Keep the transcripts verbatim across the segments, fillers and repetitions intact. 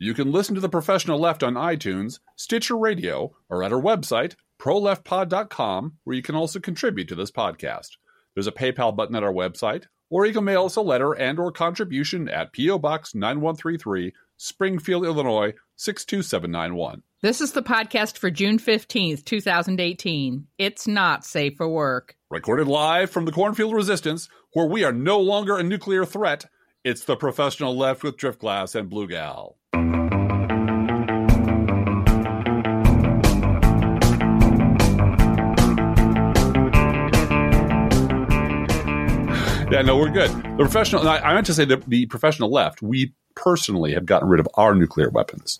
You can listen to The Professional Left on iTunes, Stitcher Radio, or at our website, pro left pod dot com, where you can also contribute to this podcast. There's a PayPal button at our website, or you can mail us a letter and or contribution at P O. Box nine one three three, Springfield, Illinois, six two seven nine one. This is the podcast for June fifteenth, twenty eighteen. It's not safe for work. Recorded live from the Cornfield Resistance, where we are no longer a nuclear threat. It's The Professional Left with Driftglass and Blue Gal. Yeah, no, we're good. The professional, I meant to say that the Professional Left, we personally have gotten rid of our nuclear weapons.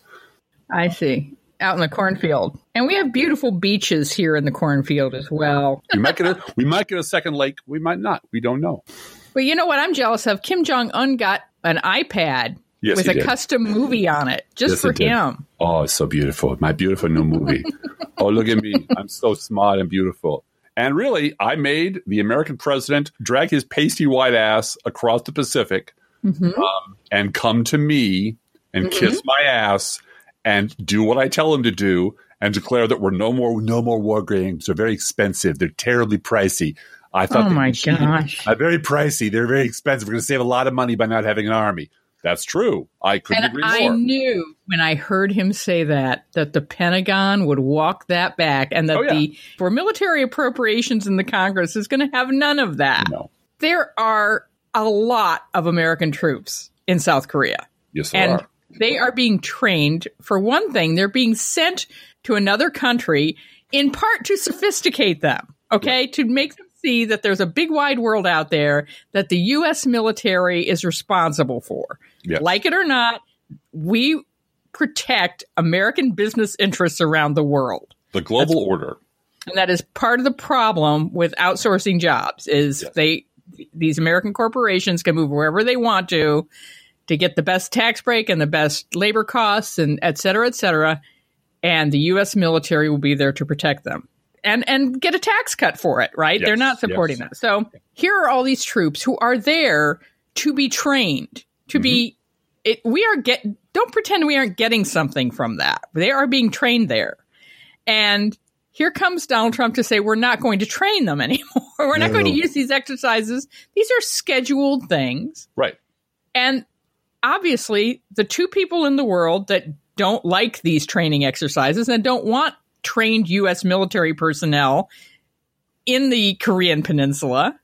I see. Out in the cornfield. And we have beautiful beaches here in the cornfield as well. we might get a, we might get a second lake. We might not. We don't know. But you know what I'm jealous of? Kim Jong-un got an iPad yes, with a did. custom movie on it just yes, for it did. him. Oh, it's so beautiful. My beautiful new movie. Oh, look at me. I'm so smart and beautiful. And really, I made the American president drag his pasty white ass across the Pacific mm-hmm. um, and come to me and mm-hmm. kiss my ass and do what I tell him to do and declare that we're no more no more war games. They're very expensive. They're terribly pricey. I thought, oh my gosh, uh, very pricey. They're very expensive. We're going to save a lot of money by not having an army. That's true. I couldn't and agree more. I knew when I heard him say that, that the Pentagon would walk that back and that oh, yeah. the for military appropriations in the Congress is going to have none of that. No. There are a lot of American troops in South Korea. Yes, there and are. They are being trained. For one thing, they're being sent to another country in part to sophisticate them, okay, yeah. to make them see that there's a big wide world out there that the U S military is responsible for. Yes. Like it or not, we protect American business interests around the world. The global That's, order. And that is part of the problem with outsourcing jobs is yes. they these American corporations can move wherever they want to to get the best tax break and the best labor costs and et cetera, et cetera. And the U S military will be there to protect them. And and get a tax cut for it, right? Yes, They're not supporting yes. that. So here are all these troops who are there to be trained, to mm-hmm. be it, we are get don't pretend we aren't getting something from that. They are being trained there. And here comes Donald Trump to say we're not going to train them anymore. We're not no. going to use these exercises. These are scheduled things. Right. And obviously, the two people in the world that don't like these training exercises and don't want trained U S military personnel in the Korean Peninsula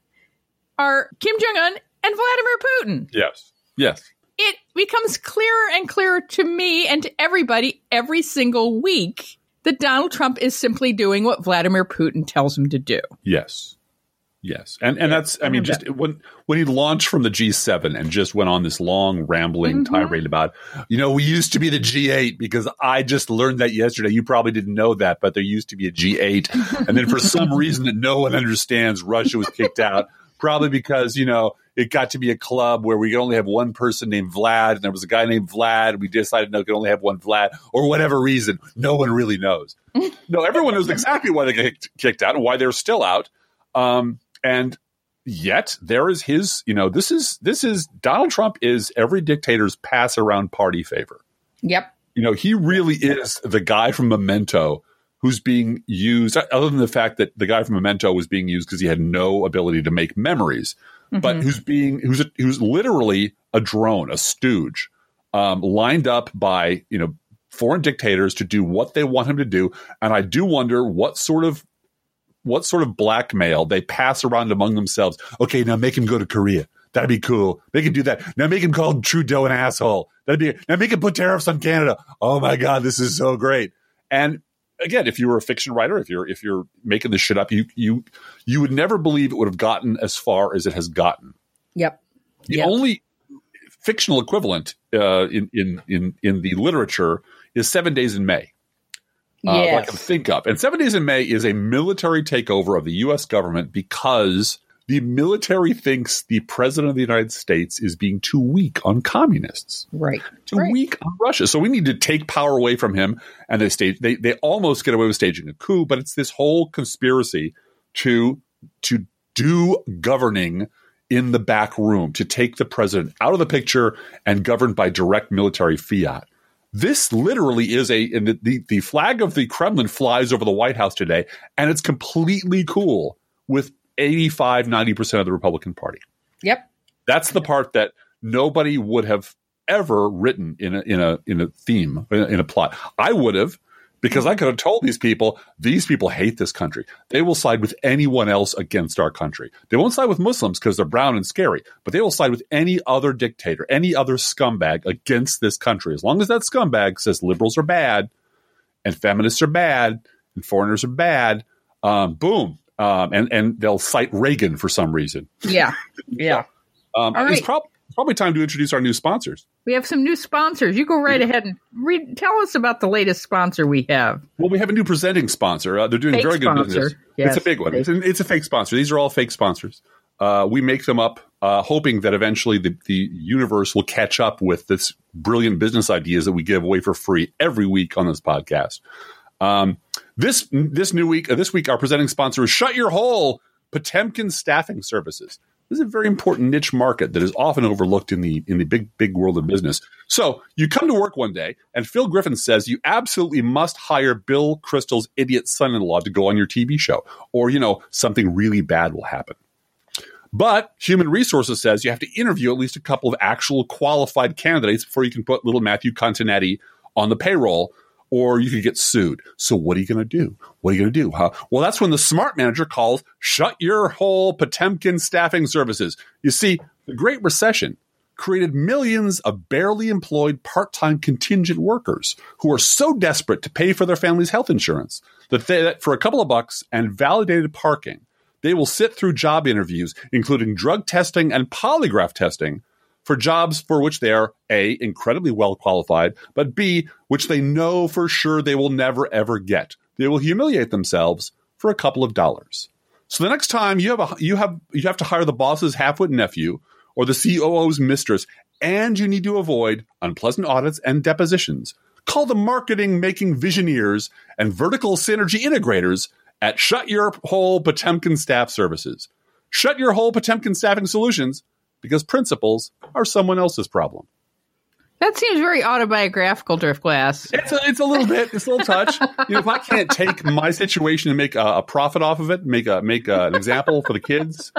are Kim Jong-un and Vladimir Putin. Yes. Yes. It becomes clearer and clearer to me and to everybody every single week that Donald Trump is simply doing what Vladimir Putin tells him to do. Yes. Yes. And and that's, I mean, just when when he launched from the G seven and just went on this long rambling mm-hmm. tirade about, you know, we used to be the G eight because I just learned that yesterday. You probably didn't know that, but there used to be a G eight. And then for some reason that no one understands, Russia was kicked out, probably because, you know, it got to be a club where we could only have one person named Vlad, and there was a guy named Vlad, and we decided no, we could only have one Vlad, or whatever reason. No one really knows. No, everyone knows exactly why they got kicked out and why they're still out. Um, And yet there is his, you know, this is this is Donald Trump is every dictator's pass around party favor. Yep. You know, he really is the guy from Memento who's being used, other than the fact that the guy from Memento was being used because he had no ability to make memories, mm-hmm. but who's being who's a, who's literally a drone, a stooge, um, lined up by, you know, foreign dictators to do what they want him to do. And I do wonder what sort of what sort of blackmail they pass around among themselves. Okay, now make him go to Korea. That'd be cool. They can do that. Now make him call Trudeau an asshole. That'd be now make him put tariffs on Canada. Oh my God, this is so great. And again, if you were a fiction writer, if you're if you're making this shit up, you you you would never believe it would have gotten as far as it has gotten. Yep. The yep. only fictional equivalent uh, in in in in the literature is Seven Days in May. Uh, yes. that I can think of. And Seven Days in May is a military takeover of the U S government because the military thinks the president of the United States is being too weak on communists. Right. Too right. weak on Russia. So we need to take power away from him. And they stage they they almost get away with staging a coup, but it's this whole conspiracy to to do governing in the back room, to take the president out of the picture and govern by direct military fiat. This literally is a and the, the the flag of the Kremlin flies over the White House today, and it's completely cool with eighty-five, ninety percent of the Republican Party. Yep. That's the part that nobody would have ever written in a in a in a theme, in a, in a plot. I would have, because I could have told these people, these people hate this country. They will side with anyone else against our country. They won't side with Muslims because they're brown and scary, but they will side with any other dictator, any other scumbag against this country. As long as that scumbag says liberals are bad and feminists are bad and foreigners are bad, um, boom. Um, and, and they'll cite Reagan for some reason. Yeah. Yeah. so, um, right. It's prob- probably time to introduce our new sponsors. We have some new sponsors. You go right ahead and read. Tell us about the latest sponsor we have. Well, we have a new presenting sponsor. Uh, they're doing fake very good sponsor. business. Yes, it's a big one. It's, an, it's a fake sponsor. These are all fake sponsors. Uh, we make them up, uh, hoping that eventually the, the universe will catch up with this brilliant business ideas that we give away for free every week on this podcast. Um, this this new week, uh, this week, our presenting sponsor is Shut Your Hole Potemkin Staffing Services. This is a very important niche market that is often overlooked in the in the big, big world of business. So you come to work one day and Phil Griffin says you absolutely must hire Bill Kristol's idiot son-in-law to go on your T V show, or, you know, something really bad will happen. But Human Resources says you have to interview at least a couple of actual qualified candidates before you can put little Matthew Continetti on the payroll, or you could get sued. So what are you going to do? What are you going to do? Huh? Well, that's when the smart manager calls Shut Your Hole Potemkin Staffing Services. You see, the Great Recession created millions of barely employed part-time contingent workers who are so desperate to pay for their family's health insurance that, they, that for a couple of bucks and validated parking, they will sit through job interviews, including drug testing and polygraph testing, for jobs for which they are, A, incredibly well qualified, but B, which they know for sure they will never, ever get. They will humiliate themselves for a couple of dollars. So the next time you have a, you have you have to hire the boss's half-wit nephew or the C O O's mistress, and you need to avoid unpleasant audits and depositions, call the marketing-making visioneers and vertical synergy integrators at Shut Your Hole Potemkin Staff Services. Shut Your Hole Potemkin Staffing Solutions, because principles are someone else's problem. That seems very autobiographical, Driftglass. It's a, it's a little bit. It's a little touch. You know, if I can't take my situation and make a, a profit off of it, make a make a, an example for the kids,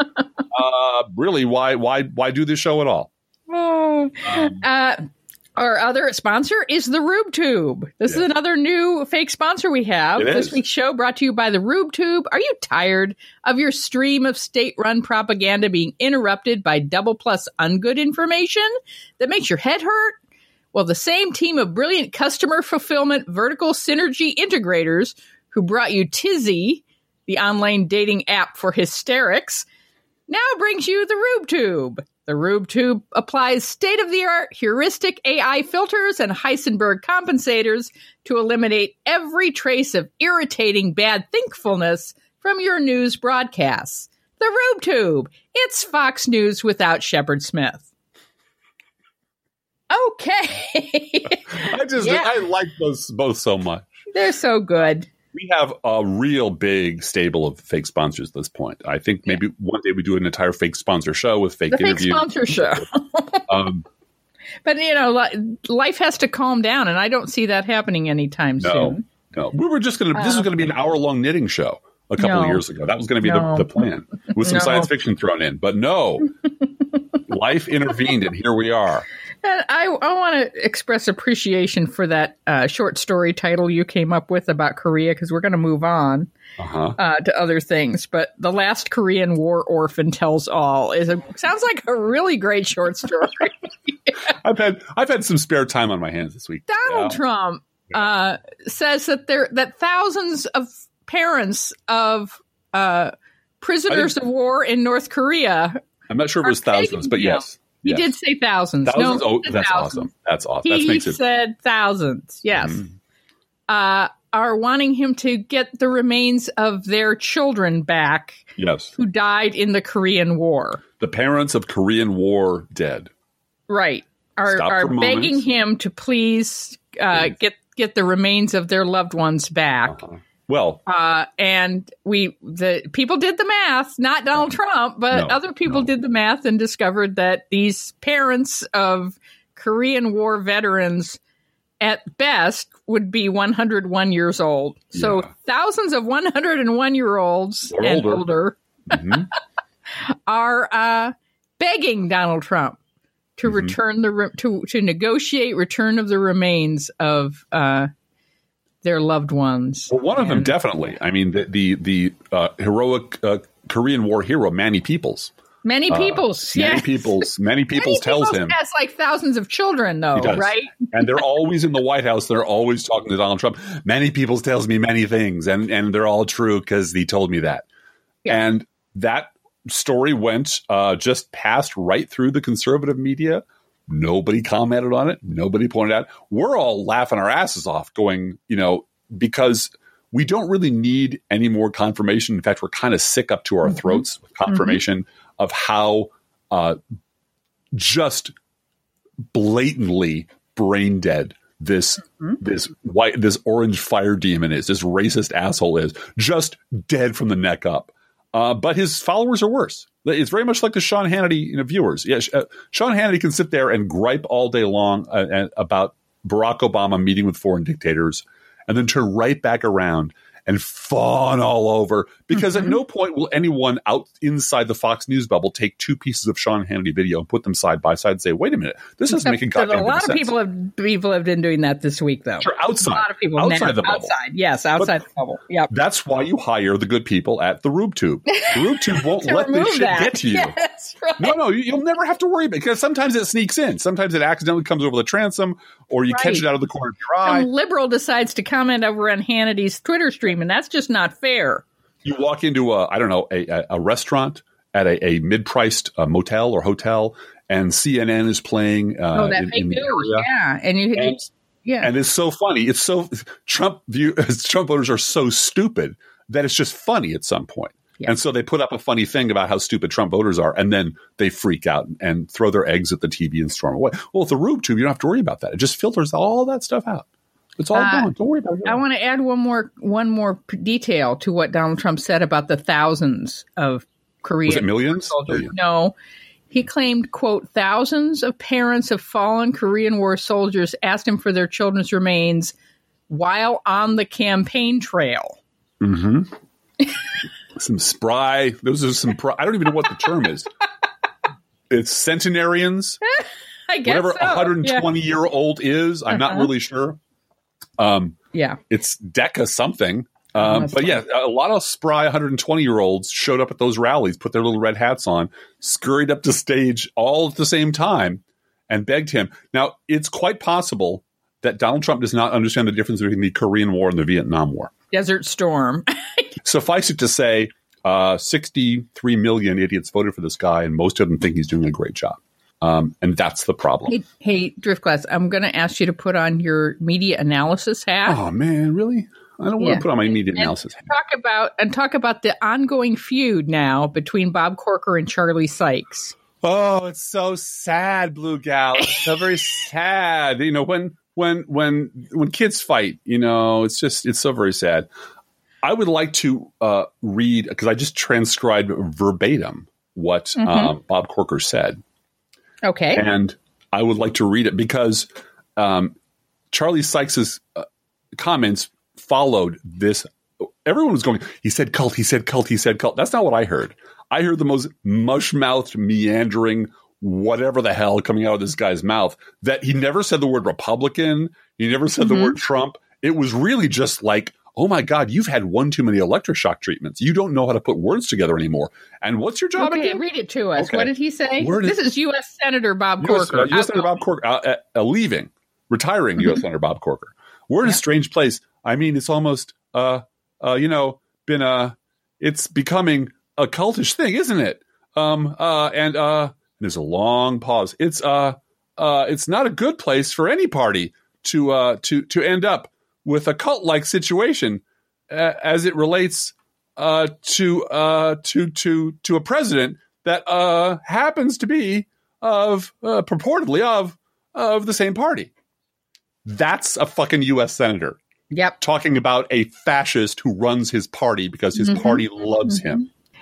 uh, really, why why why do this show at all? Oh, um, uh, our other sponsor is the RubeTube. This yeah. is another new fake sponsor we have. It this is. week's show brought to you by the RubeTube. Are you tired of your stream of state-run propaganda being interrupted by double plus ungood information that makes your head hurt? Well, the same team of brilliant customer fulfillment vertical synergy integrators who brought you Tizzy, the online dating app for hysterics, now brings you the RubeTube. The RubeTube applies state-of-the-art heuristic A I filters and Heisenberg compensators to eliminate every trace of irritating bad thinkfulness from your news broadcasts. The RubeTube. It's Fox News without Shepard Smith. Okay. I just yeah. I like those both so much. They're so good. We have a real big stable of fake sponsors at this point. I think maybe yeah. one day we do an entire fake sponsor show with fake the interviews. Fake sponsor show. um, but, you know, li- life has to calm down, and I don't see that happening anytime no, soon. No, we were just going to, uh, this was going to be an hour-long knitting show a couple no, of years ago. That was going to be no, the, the plan with some no. science fiction thrown in. But no, life intervened, and here we are. And I, I want to express appreciation for that uh, short story title you came up with about Korea, because we're going to move on uh-huh. uh, to other things. But The Last Korean War Orphan Tells All is a sounds like a really great short story. I've had I've had some spare time on my hands this week. Donald yeah. Trump uh, says that there that thousands of parents of uh, prisoners think, of war in North Korea. I'm not sure if it was thousands, but yes. He yes. did say thousands. Thousands? No, oh, that's thousands. awesome. That's awesome. He that makes it- said thousands, yes. Mm-hmm. Uh, are wanting him to get the remains of their children back. Yes. Who died in the Korean War. The parents of Korean War dead. Right. Are, are begging moment. him to please uh, yes. get, get the remains of their loved ones back. Uh-huh. Well, uh, and we the people did the math, not Donald Trump, but no, other people no. did the math and discovered that these parents of Korean War veterans at best would be one hundred one years old. So yeah. thousands of one hundred one year olds or and older, older mm-hmm. are uh, begging Donald Trump to mm-hmm. return the re- to to negotiate return of the remains of uh, their loved ones. Well, one of and, them definitely. I mean, the the, the uh, heroic uh, Korean War hero Manny Peoples. Many Peoples, uh, Many yes. Peoples, Many Peoples tells Peoples him. Has like thousands of children, though, right? And they're always in the White House. They're always talking to Donald Trump. Many Peoples tells me many things, and, and they're all true because he told me that. Yeah. And that story went uh, just passed right through the conservative media. Nobody commented on it. Nobody pointed out. We're all laughing our asses off going, you know, because we don't really need any more confirmation. In fact, we're kind of sick up to our mm-hmm. throats with confirmation mm-hmm. of how uh, just blatantly brain dead this mm-hmm. this white this orange fire demon is. This racist asshole is just dead from the neck up. Uh, but his followers are worse. It's very much like the Sean Hannity you know, viewers. Yeah, uh, Sean Hannity can sit there and gripe all day long uh, about Barack Obama meeting with foreign dictators, and then turn right back around and fawn all over, because mm-hmm. at no point will anyone out inside the Fox News bubble take two pieces of Sean Hannity video and put them side by side and say, wait a minute, this doesn't make a goddamn sense. A lot of people have, people have been doing that this week, though. Sure, outside. A lot of people outside now, the bubble. Outside, yes, outside but the bubble. Yep. That's why you hire the good people at the RubeTube. The RubeTube won't let this shit that. get to you. Yeah, that's right. No, no, you'll never have to worry about it, because sometimes it sneaks in. Sometimes it accidentally comes over the transom, or you right. catch it out of the corner of your eye. Some liberal decides to comment over on Hannity's Twitter stream, and that's just not fair. You walk into a, I don't know, a, a restaurant at a, a mid-priced uh, motel or hotel, and C N N is playing. Uh, oh, that in, fake in the news, area. yeah, and you, and, you, yeah, and it's so funny. It's so Trump view Trump voters are so stupid that it's just funny at some point. Yeah. And so they put up a funny thing about how stupid Trump voters are, and then they freak out and throw their eggs at the T V and storm away. Well, with the RubeTube, you don't have to worry about that. It just filters all that stuff out. It's all uh, gone. Don't worry about it. I want to add one more one more p- detail to what Donald Trump said about the thousands of Korean Was it millions? soldiers. Million. No. He claimed, quote, thousands of parents of fallen Korean War soldiers asked him for their children's remains while on the campaign trail. Mm-hmm. Some spry. Those are some. Pry, I don't even know what the term is. It's centenarians. I guess whatever so. one hundred twenty yeah. year old is. I'm uh-huh. not really sure. Um, yeah, it's Deca something. Um, oh, but funny. yeah, a lot of spry one hundred twenty year olds showed up at those rallies, put their little red hats on, scurried up to stage all at the same time, and begged him. Now, it's quite possible that Donald Trump does not understand the difference between the Korean War and the Vietnam War. Desert Storm. Suffice it to say, uh, sixty-three million idiots voted for this guy, and most of them think he's doing a great job. Um, and that's the problem. Hey, hey Driftglass, I'm going to ask you to put on your media analysis hat. Oh, man, really? I don't want yeah. to put on my media and analysis hat. Talk about, and talk about the ongoing feud now between Bob Corker and Charlie Sykes. Oh, it's so sad, Blue Gal. It's so very sad. You know, when when when when kids fight, you know, it's just it's so very sad. I would like to uh, read, because I just transcribed verbatim what mm-hmm. um, Bob Corker said. Okay. And I would like to read it because um, Charlie Sykes' uh, comments followed this. Everyone was going, he said cult, he said cult, he said cult. That's not what I heard. I heard the most mush-mouthed, meandering, whatever the hell coming out of this guy's mouth, that he never said the word Republican. He never said mm-hmm. the word Trump. It was really just like, oh my God, you've had one too many electroshock treatments. You don't know how to put words together anymore. And what's your job okay, again? Read it to us. Okay. What did he say? Did, this is U S Senator Bob U S, Corker. Uh, U S Senator Bob Corker, uh, uh, uh, leaving, retiring U S Senator Bob Corker. We're in yeah. a strange place. I mean, it's almost, uh, uh, you know, been a, it's becoming a cultish thing, isn't it? Um, uh, and uh, there's a long pause. It's, uh, uh, it's not a good place for any party to, uh, to, to end up with a cult-like situation. Uh, as it relates uh, to uh, to to to a president that uh, happens to be of uh, purportedly of of the same party. That's a fucking U S senator. Yep, talking about a fascist who runs his party because his mm-hmm. party loves mm-hmm. him.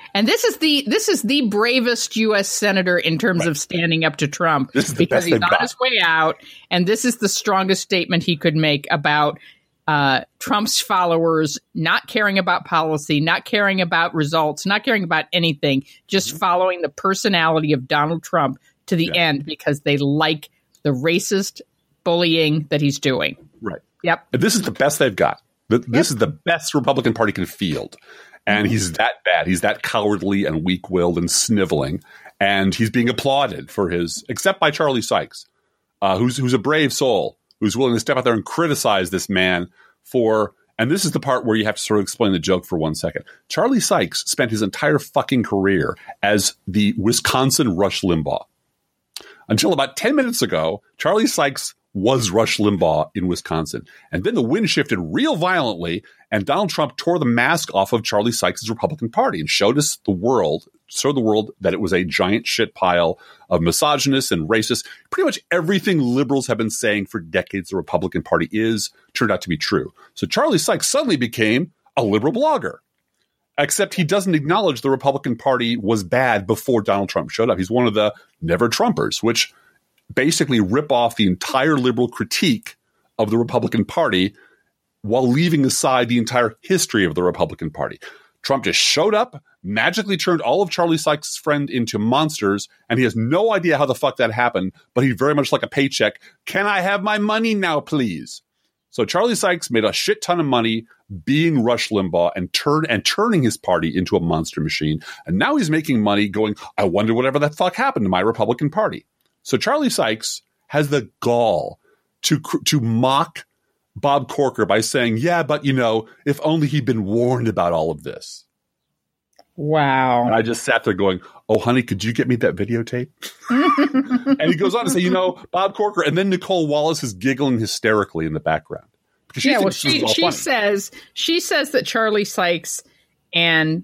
And this is the this is the bravest U S senator in terms right. of standing up to Trump because he's on got. his way out. And this is the strongest statement he could make about uh, Trump's followers not caring about policy, not caring about results, not caring about anything, just mm-hmm. following the personality of Donald Trump to the yeah. end because they like the racist bullying that he's doing. Right. Yep. This is the best they've got. This yep. is the best Republican Party can field. And mm-hmm. he's that bad. He's that cowardly and weak-willed and sniveling. And he's being applauded for his, except by Charlie Sykes, uh, who's who's a brave soul, who's willing to step out there and criticize this man for, and this is the part where you have to sort of explain the joke for one second. Charlie Sykes spent his entire fucking career as the Wisconsin Rush Limbaugh. Until about ten minutes ago, Charlie Sykes was Rush Limbaugh in Wisconsin. And then the wind shifted real violently, and Donald Trump tore the mask off of Charlie Sykes' Republican Party and showed us the world, showed the world that it was a giant shit pile of misogynists and racists. Pretty much everything liberals have been saying for decades the Republican Party is turned out to be true. So Charlie Sykes suddenly became a liberal blogger. Except he doesn't acknowledge the Republican Party was bad before Donald Trump showed up. He's one of the never Trumpers, which basically rip off the entire liberal critique of the Republican Party while leaving aside the entire history of the Republican Party. Trump just showed up, magically turned all of Charlie Sykes' friends into monsters, and he has no idea how the fuck that happened, but he's very much like a paycheck. Can I have my money now, please? So Charlie Sykes made a shit ton of money being Rush Limbaugh and turn and turning his party into a monster machine. And now he's making money going, I wonder whatever the fuck happened to my Republican Party. So Charlie Sykes has the gall to to mock Bob Corker by saying, yeah, but, you know, if only he'd been warned about all of this. Wow. And I just sat there going, oh, honey, could you get me that videotape? And he goes on to say, you know, Bob Corker. And then Nicole Wallace is giggling hysterically in the background. Because she yeah, well, she, she funny. says she says that Charlie Sykes and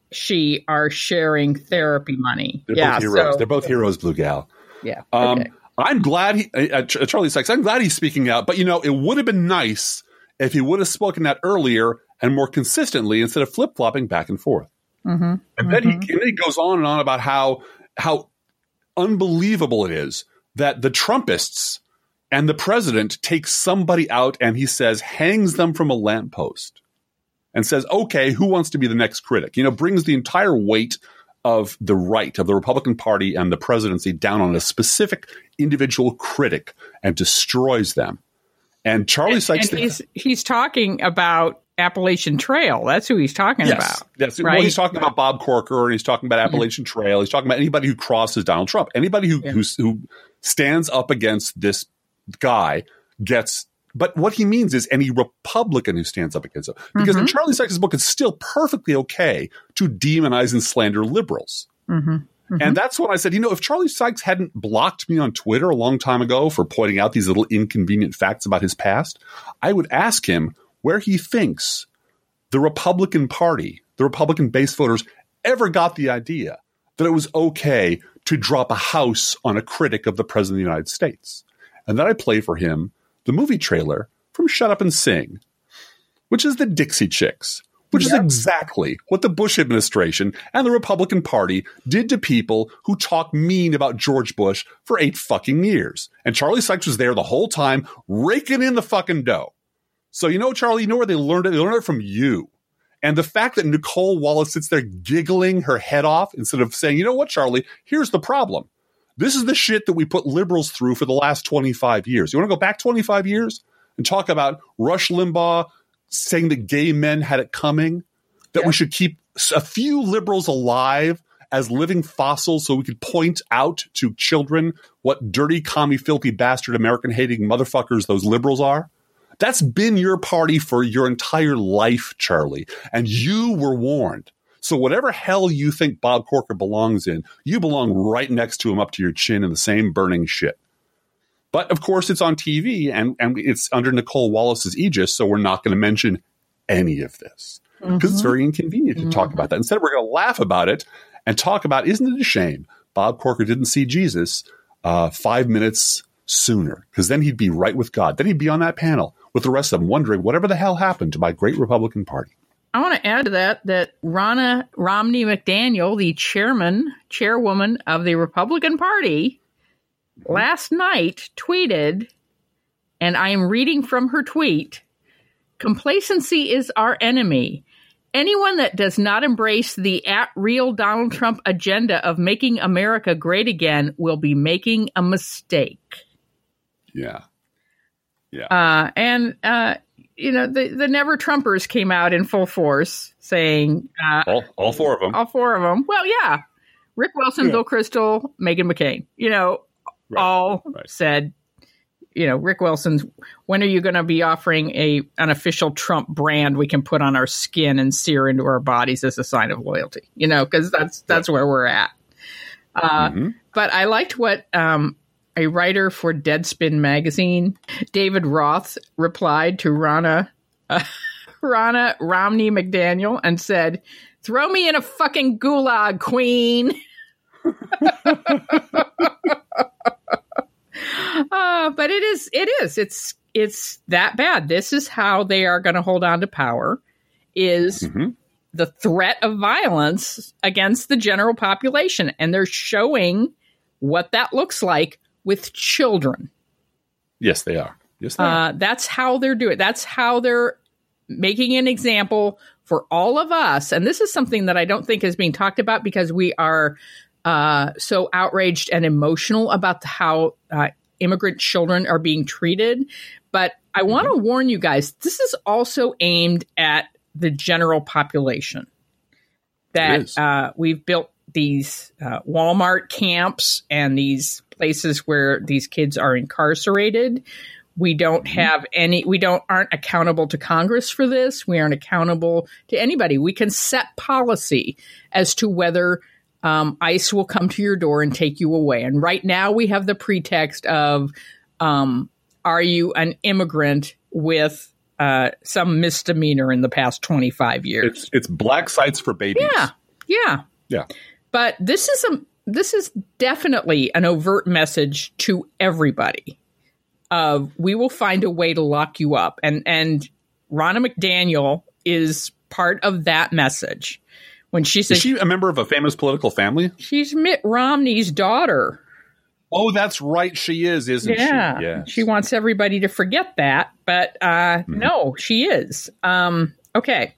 she are sharing therapy money. They're yeah, both heroes. So, They're both heroes, Blue Gal. Yeah. Um, okay. I'm glad he, uh, Charlie Sykes, I'm glad he's speaking out. But, you know, it would have been nice if he would have spoken out earlier and more consistently instead of flip-flopping back and forth. Mm-hmm. And then, mm-hmm. he, and then he goes on and on about how how unbelievable it is that the Trumpists and the president take somebody out and he says hangs them from a lamppost and says, okay, who wants to be the next critic? You know, brings the entire weight of the right of the Republican Party and the presidency down on a specific individual critic and destroys them. And Charlie and, Sykes, and he's he's talking about Appalachian Trail. That's who he's talking yes, about. Yes. Right? Well, he's talking about Bob Corker and he's talking about Appalachian yeah. Trail. He's talking about anybody who crosses Donald Trump. Anybody who, yeah. who who stands up against this guy gets. But what he means is any Republican who stands up against him. Because mm-hmm. in Charlie Sykes' book, it's still perfectly okay to demonize and slander liberals. Mm-hmm. Mm-hmm. And that's when I said, you know, if Charlie Sykes hadn't blocked me on Twitter a long time ago for pointing out these little inconvenient facts about his past, I would ask him where he thinks the Republican Party, the Republican base voters, ever got the idea that it was okay to drop a house on a critic of the President of the United States. And then I play for him the movie trailer from Shut Up and Sing, which is the Dixie Chicks, which yep. is exactly what the Bush administration and the Republican Party did to people who talk mean about George Bush for eight fucking years. And Charlie Sykes was there the whole time, raking in the fucking dough. So, you know, Charlie, you know where they learned it? They learned it from you. And the fact that Nicole Wallace sits there giggling her head off instead of saying, you know what, Charlie, here's the problem. This is the shit that we put liberals through for the last twenty-five years. You want to go back twenty-five years and talk about Rush Limbaugh saying that gay men had it coming, that yeah. we should keep a few liberals alive as living fossils so we could point out to children what dirty, commie, filthy, bastard, American-hating motherfuckers those liberals are? That's been your party for your entire life, Charlie, and you were warned. So whatever hell you think Bob Corker belongs in, you belong right next to him up to your chin in the same burning shit. But, of course, it's on T V, and, and it's under Nicole Wallace's aegis, so we're not going to mention any of this. Because mm-hmm. it's very inconvenient to mm-hmm. talk about that. Instead, we're going to laugh about it and talk about, isn't it a shame Bob Corker didn't see Jesus uh, five minutes sooner? Because then he'd be right with God. Then he'd be on that panel with the rest of them wondering whatever the hell happened to my great Republican Party. I want to add to that that Ronna Romney McDaniel, the chairman, chairwoman of the Republican Party, last night tweeted, and I am reading from her tweet, "Complacency is our enemy. Anyone that does not embrace the at-real Donald Trump agenda of making America great again will be making a mistake." Yeah. Yeah. Uh, and, uh, you know, the, the Never Trumpers came out in full force saying... Uh, all, all four of them. All four of them. Well, yeah. Rick Wilson, Yeah. Bill Kristol, Meghan McCain. You know, Right. all Right. said, you know, Rick Wilson's, when are you going to be offering a an official Trump brand we can put on our skin and sear into our bodies as a sign of loyalty? You know, because that's, that's where we're at. Uh, Mm-hmm. But I liked what... Um, a writer for Deadspin magazine, David Roth, replied to Ronna, uh, Ronna Romney McDaniel and said, "Throw me in a fucking gulag, queen." uh, but it is, it is, it's, it's that bad. This is how they are going to hold on to power, is mm-hmm. the threat of violence against the general population. And they're showing what that looks like with children. Yes, they are. Yes, they uh, are. That's how they're doing it. That's how they're making an example for all of us. And this is something that I don't think is being talked about because we are uh, so outraged and emotional about the, how uh, immigrant children are being treated. But I mm-hmm. want to warn you guys, this is also aimed at the general population. That uh, we've built these uh, Walmart camps and these places where these kids are incarcerated. We don't mm-hmm. have any, we don't, aren't accountable to Congress for this. We aren't accountable to anybody. We can set policy as to whether um, ICE will come to your door and take you away. And right now we have the pretext of, um, are you an immigrant with uh, some misdemeanor in the past twenty-five years? It's, it's black sites for babies. Yeah. Yeah. Yeah. But this is a this is definitely an overt message to everybody. Of we will find a way to lock you up, and and Ronna McDaniel is part of that message. When she says, is she a member of a famous political family? She's Mitt Romney's daughter. Oh, that's right, she is, isn't yeah. she? Yeah. She wants everybody to forget that, but uh, mm-hmm. no, she is. Um, okay.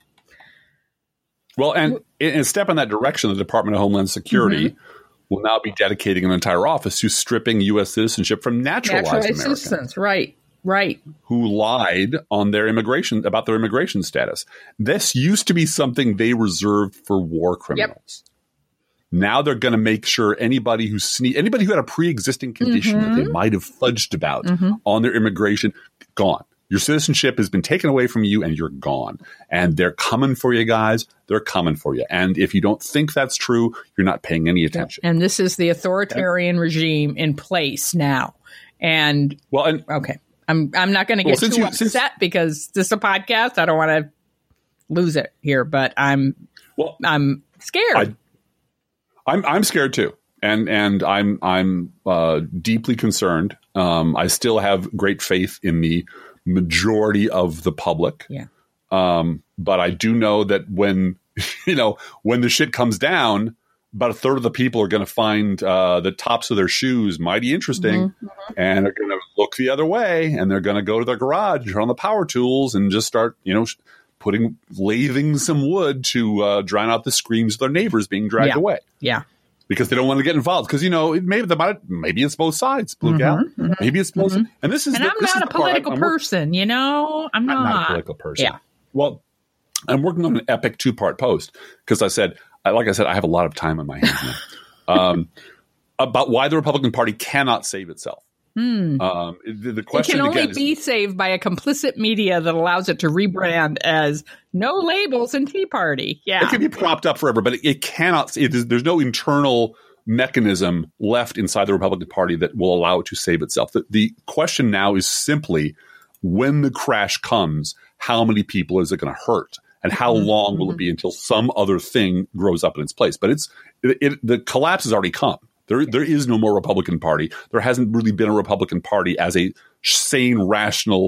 Well, and in a step in that direction, the Department of Homeland Security mm-hmm. will now be dedicating an entire office to stripping U S citizenship from naturalized, naturalized Americans. Citizens. Right, right. Who lied on their immigration, about their immigration status. This used to be something they reserved for war criminals. Yep. Now they're going to make sure anybody who sne- anybody who had a pre-existing condition mm-hmm. that they might have fudged about mm-hmm. on their immigration, gone. Your citizenship has been taken away from you and you're gone. And they're coming for you guys. They're coming for you. And if you don't think that's true, you're not paying any attention. And this is the authoritarian okay. regime in place now. And well, and okay, I'm I'm not going to get well, too you, upset since, because this is a podcast. I don't want to lose it here, but I'm well, I'm scared. I, I'm I'm scared too. And and I'm I'm uh, deeply concerned. Um, I still have great faith in the majority of the public. Yeah. Um, but I do know that when, you know, when the shit comes down, about a third of the people are going to find uh, the tops of their shoes mighty interesting mm-hmm. and are going to look the other way, and they're going to go to their garage, turn on the power tools, and just start, you know, putting, lathing some wood to uh, drown out the screams of their neighbors being dragged yeah. away. Yeah. Because they don't want to get involved. Because, you know, maybe they might, maybe it's both sides, Blue Gal. Mm-hmm, mm-hmm, maybe it's both. Mm-hmm. And this is and the, I'm this not is a political person, you know? I'm not. I'm not a political person. Yeah. Well, I'm working on an epic two-part post because I said, like I said, I have a lot of time on my hands now. um, about why the Republican Party cannot save itself. Hmm. Um, the, the question it can only again be is, saved by a complicit media that allows it to rebrand as no labels and Tea Party. Yeah, it can be propped up forever, but it, it cannot. It is, there's no internal mechanism left inside the Republican Party that will allow it to save itself. The, the question now is simply, when the crash comes, how many people is it going to hurt, and how mm-hmm. long will it be until some other thing grows up in its place? But it's it, it, the collapse has already come. There, there is no more Republican Party. There hasn't really been a Republican Party as a sane, rational,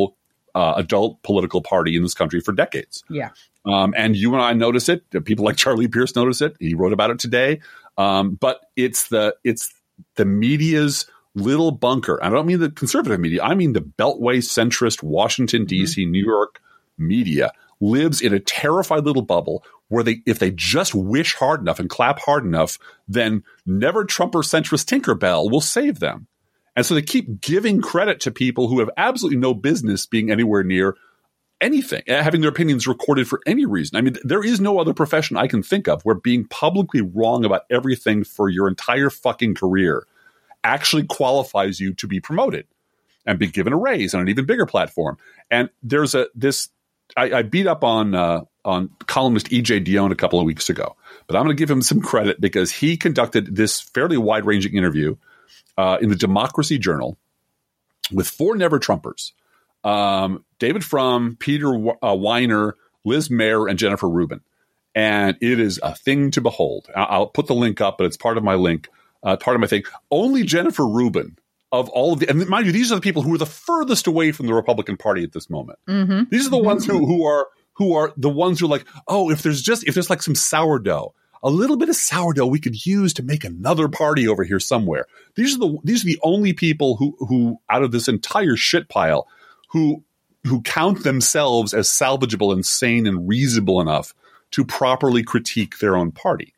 uh, adult political party in this country for decades. Yeah. Um, and you and I notice it. People like Charlie Pierce notice it. He wrote about it today. Um, but it's the it's the media's little bunker. I don't mean the conservative media. I mean the Beltway centrist Washington, D C, mm-hmm. New York media lives in a terrified little bubble where they, if they just wish hard enough and clap hard enough, then never Trumper centrist Tinkerbell will save them. And so they keep giving credit to people who have absolutely no business being anywhere near anything, having their opinions recorded for any reason. I mean, there is no other profession I can think of where being publicly wrong about everything for your entire fucking career actually qualifies you to be promoted and be given a raise on an even bigger platform. And there's a this I, I beat up on uh, on columnist E J Dionne a couple of weeks ago, but I'm going to give him some credit because he conducted this fairly wide-ranging interview uh, in the Democracy Journal with four Never Trumpers. Um, David Frum, Peter uh, Weiner, Liz Mayer, and Jennifer Rubin. And it is a thing to behold. I'll, I'll put the link up, but it's part of my link, uh, part of my thing. Only Jennifer Rubin of all of the, and mind you, these are the people who are the furthest away from the Republican Party at this moment. Mm-hmm. These are the mm-hmm. ones who, who are, who are the ones who are like, oh, if there's just, if there's like some sourdough, a little bit of sourdough we could use to make another party over here somewhere. These are the, these are the only people who, who out of this entire shit pile who, who count themselves as salvageable and sane and reasonable enough to properly critique their own party.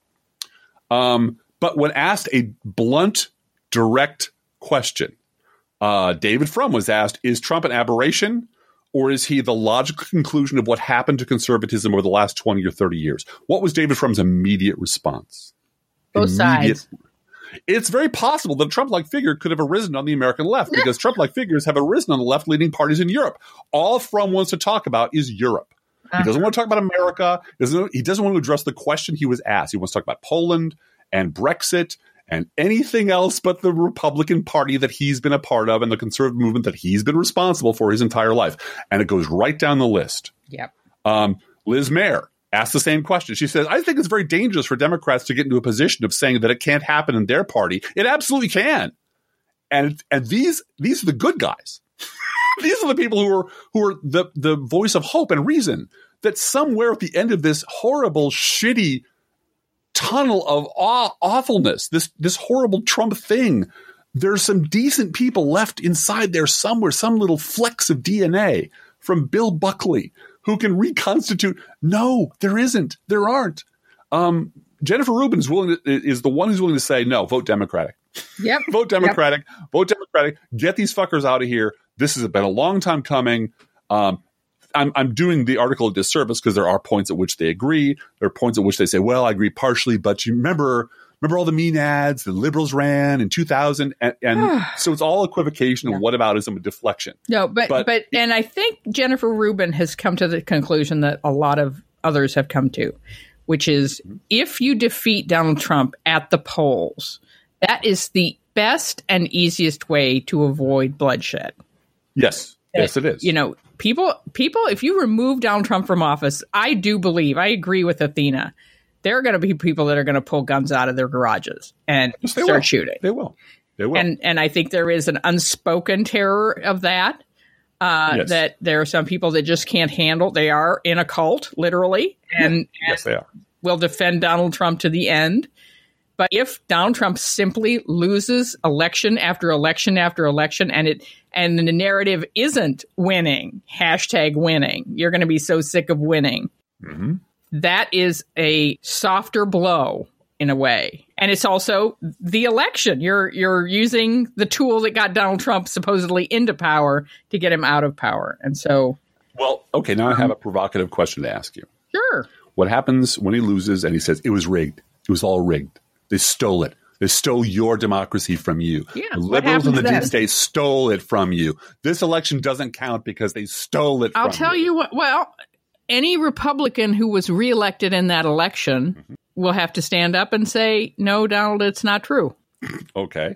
Um, but when asked a blunt, direct question, uh, David Frum was asked, is Trump an aberration or is he the logical conclusion of what happened to conservatism over the last twenty or thirty years? What was David Frum's immediate response? Both immediate, sides. It's very possible that a Trump-like figure could have arisen on the American left because Trump-like figures have arisen on the left-leaning parties in Europe. All Frum wants to talk about is Europe. Uh-huh. He doesn't want to talk about America. He doesn't, he doesn't want to address the question he was asked. He wants to talk about Poland and Brexit and anything else but the Republican Party that he's been a part of and the conservative movement that he's been responsible for his entire life. And it goes right down the list. Yep. Um, Liz Mayer asked the same question. She says, I think it's very dangerous for Democrats to get into a position of saying that it can't happen in their party. It absolutely can. And and these these are the good guys. These are the people who are who are the, the voice of hope and reason that somewhere at the end of this horrible, shitty tunnel of aw- awfulness, this this horrible Trump thing, there's some decent people left inside there somewhere, some little flecks of D N A from Bill Buckley who can reconstitute. No, there isn't. There aren't. Um, Jennifer Rubin is willing to, is the one who's willing to say, no, vote Democratic. Yep. Vote Democratic. Yep. Vote Democratic. Get these fuckers out of here. This has been a long time coming. Um, I'm, I'm doing the article a disservice because there are points at which they agree. There are points at which they say, well, I agree partially, but you remember remember all the mean ads the liberals ran in two thousand? And, and so it's all equivocation yeah. and whataboutism and deflection. No, but, but, but, and I think Jennifer Rubin has come to the conclusion that a lot of others have come to, which is if you defeat Donald Trump at the polls, that is the best and easiest way to avoid bloodshed. Yes. Yes, it is. You know, people, people, if you remove Donald Trump from office, I do believe, I agree with Athena, there are going to be people that are going to pull guns out of their garages and yes, start will. shooting. They will. They will. And and I think there is an unspoken terror of that, uh, yes. that there are some people that just can't handle. They are in a cult, literally, and, yes, they are. will defend Donald Trump to the end. But if Donald Trump simply loses election after election after election, and it and the narrative isn't winning, hashtag winning, you're going to be so sick of winning. Mm-hmm. That is a softer blow in a way. And it's also the election. You're you're using the tool that got Donald Trump supposedly into power to get him out of power. And so. Well, okay, now I have a provocative question to ask you. Sure. What happens when he loses and he says it was rigged? It was all rigged. They stole it. They stole your democracy from you. Yeah, the liberals and the deep state stole it from you. This election doesn't count because they stole it from you. I'll tell you what, well, any Republican who was reelected in that election mm-hmm. will have to stand up and say, no, Donald, it's not true. Okay.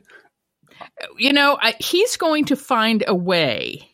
You know, I, he's going to find a way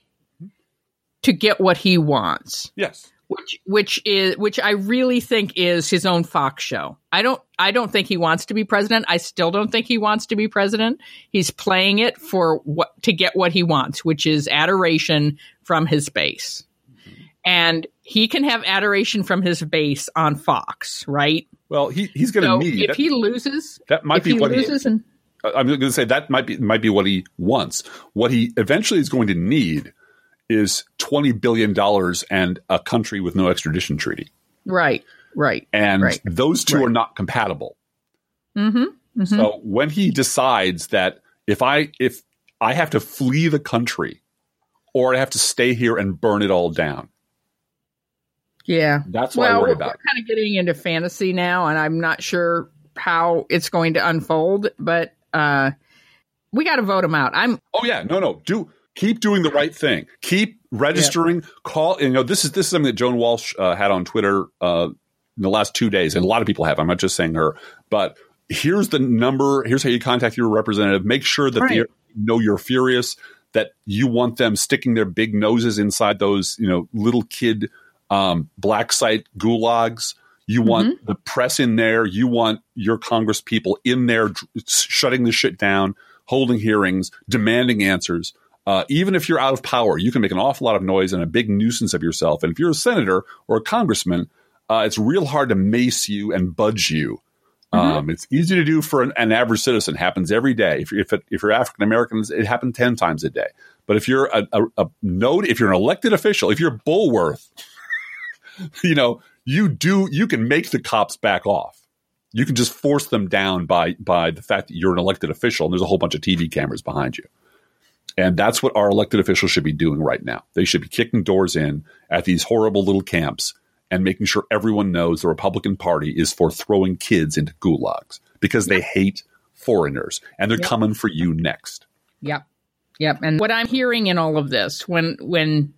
to get what he wants. Yes. Which which is which I really think is his own Fox show. I don't I don't think he wants to be president. I still don't think he wants to be president. He's playing it for what to get what he wants, which is adoration from his base. And he can have adoration from his base on Fox, right? Well, he, he's going to so need... If that, he loses... That might be he what loses he... and, I'm going to say that might be might be what he wants. What he eventually is going to need is twenty billion dollars and a country with no extradition treaty. Right, right. And right, those two right. are not compatible. Mm-hmm, mm-hmm. So when he decides that if I if I have to flee the country or I have to stay here and burn it all down. Yeah. That's what well, I worry we're, about. We're kind of getting into fantasy now, and I'm not sure how it's going to unfold, but uh, we got to vote him out. I'm. Oh yeah, no, no. Do keep doing the right thing. Keep registering. Yep. Call. You know, this is this is something that Joan Walsh uh, had on Twitter uh, in the last two days, and a lot of people have. I'm not just saying her, but here's the number. Here's how you contact your representative. Make sure that right. they know you're furious, that you want them sticking their big noses inside those, you know, little kid um, black site gulags. You want mm-hmm. the press in there. You want your Congress people in there shutting the shit down, holding hearings, demanding answers. Uh, even if you're out of power, you can make an awful lot of noise and a big nuisance of yourself. And if you're a senator or a congressman, uh, it's real hard to mace you and budge you. Mm-hmm. Um, it's easy to do for an, an average citizen. It happens every day. If you're, if, it, if you're African Americans, it happens ten times a day. But if you're a, a, a node, if you're an elected official, if you're Bulworth, you know, you do, you can make the cops back off. You can just force them down by, by the fact that you're an elected official and there's a whole bunch of T V cameras behind you. And that's what our elected officials should be doing right now. They should be kicking doors in at these horrible little camps and making sure everyone knows the Republican Party is for throwing kids into gulags because they hate foreigners and they're yep. coming for you next. Yep. Yep. And what I'm hearing in all of this, when when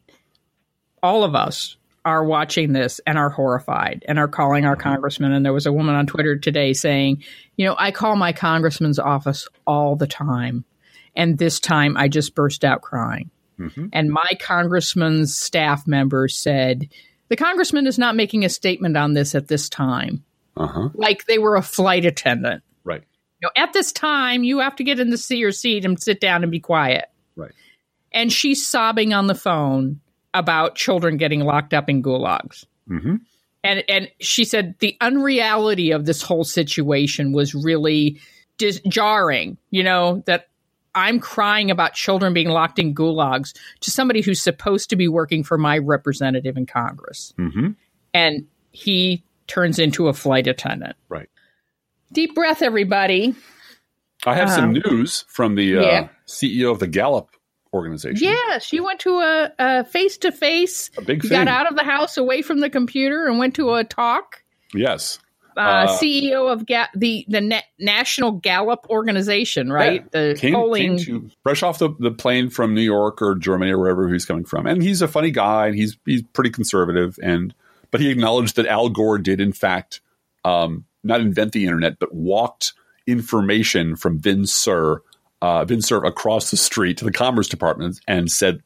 all of us are watching this and are horrified and are calling our congressman. And there was a woman on Twitter today saying, you know, I call my congressman's office all the time. And this time I just burst out crying. Mm-hmm. And my congressman's staff member said, the congressman is not making a statement on this at this time. Uh-huh. Like they were a flight attendant. Right. You know, at this time, you have to get in the your seat and sit down and be quiet. Right. And she's sobbing on the phone about children getting locked up in gulags. Mm-hmm. And and she said the unreality of this whole situation was really dis- jarring, you know, that I'm crying about children being locked in gulags to somebody who's supposed to be working for my representative in Congress. Mm-hmm. And he turns into a flight attendant. Right. Deep breath, everybody. I have um, some news from the uh, yeah. C E O of the Gallup organization. Yeah, she went to a, a face-to-face. A big thing. Got out of the house, away from the computer, and went to a talk. Yes. Uh, uh, C E O of Ga- the the Na- National Gallup organization, right? Yeah. The came, polling. Came to fresh off the, the plane from New York or Germany or wherever he's coming from. And he's a funny guy, and he's he's pretty conservative. And but he acknowledged that Al Gore did, in fact, um, not invent the internet, but walked information from Vin Sur, uh, Vin Sur across the street to the Commerce Department and said,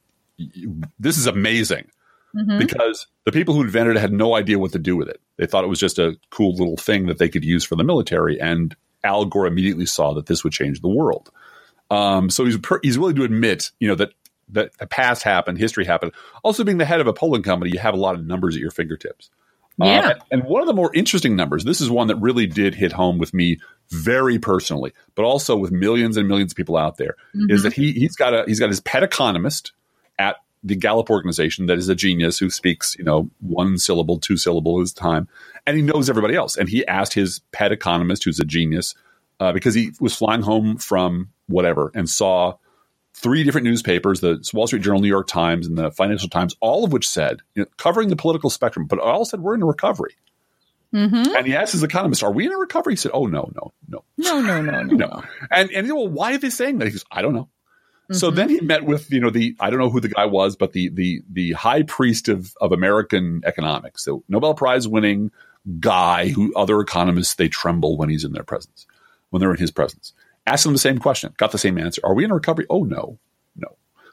this is amazing. Mm-hmm. Because the people who invented it had no idea what to do with it. They thought it was just a cool little thing that they could use for the military. And Al Gore immediately saw that this would change the world. Um, so he's per- he's willing to admit, you know, that, that the past happened, history happened. Also, being the head of a polling company, you have a lot of numbers at your fingertips. Yeah. Uh, and, and one of the more interesting numbers, this is one that really did hit home with me very personally, but also with millions and millions of people out there, mm-hmm. is that he he's got a he's got his pet economist at the Gallup organization that is a genius who speaks, you know, one syllable, two syllable at a time, and he knows everybody else. And he asked his pet economist, who's a genius, uh, because he was flying home from whatever and saw three different newspapers, the Wall Street Journal, New York Times, and the Financial Times, all of which said, you know, covering the political spectrum, but all said we're in a recovery. Mm-hmm. And he asked his economist, "Are we in a recovery?" He said, "Oh no, no, no, no, no, no, no." no. And and he said, well, why are they saying that? He goes, "I don't know." So then he met with, you know, the, I don't know who the guy was, but the the the high priest of, of American economics, the Nobel Prize winning guy who other economists, they tremble when he's in their presence, when they're in his presence. Asked him the same question, got the same answer. Are we in a recovery? Oh, no, no.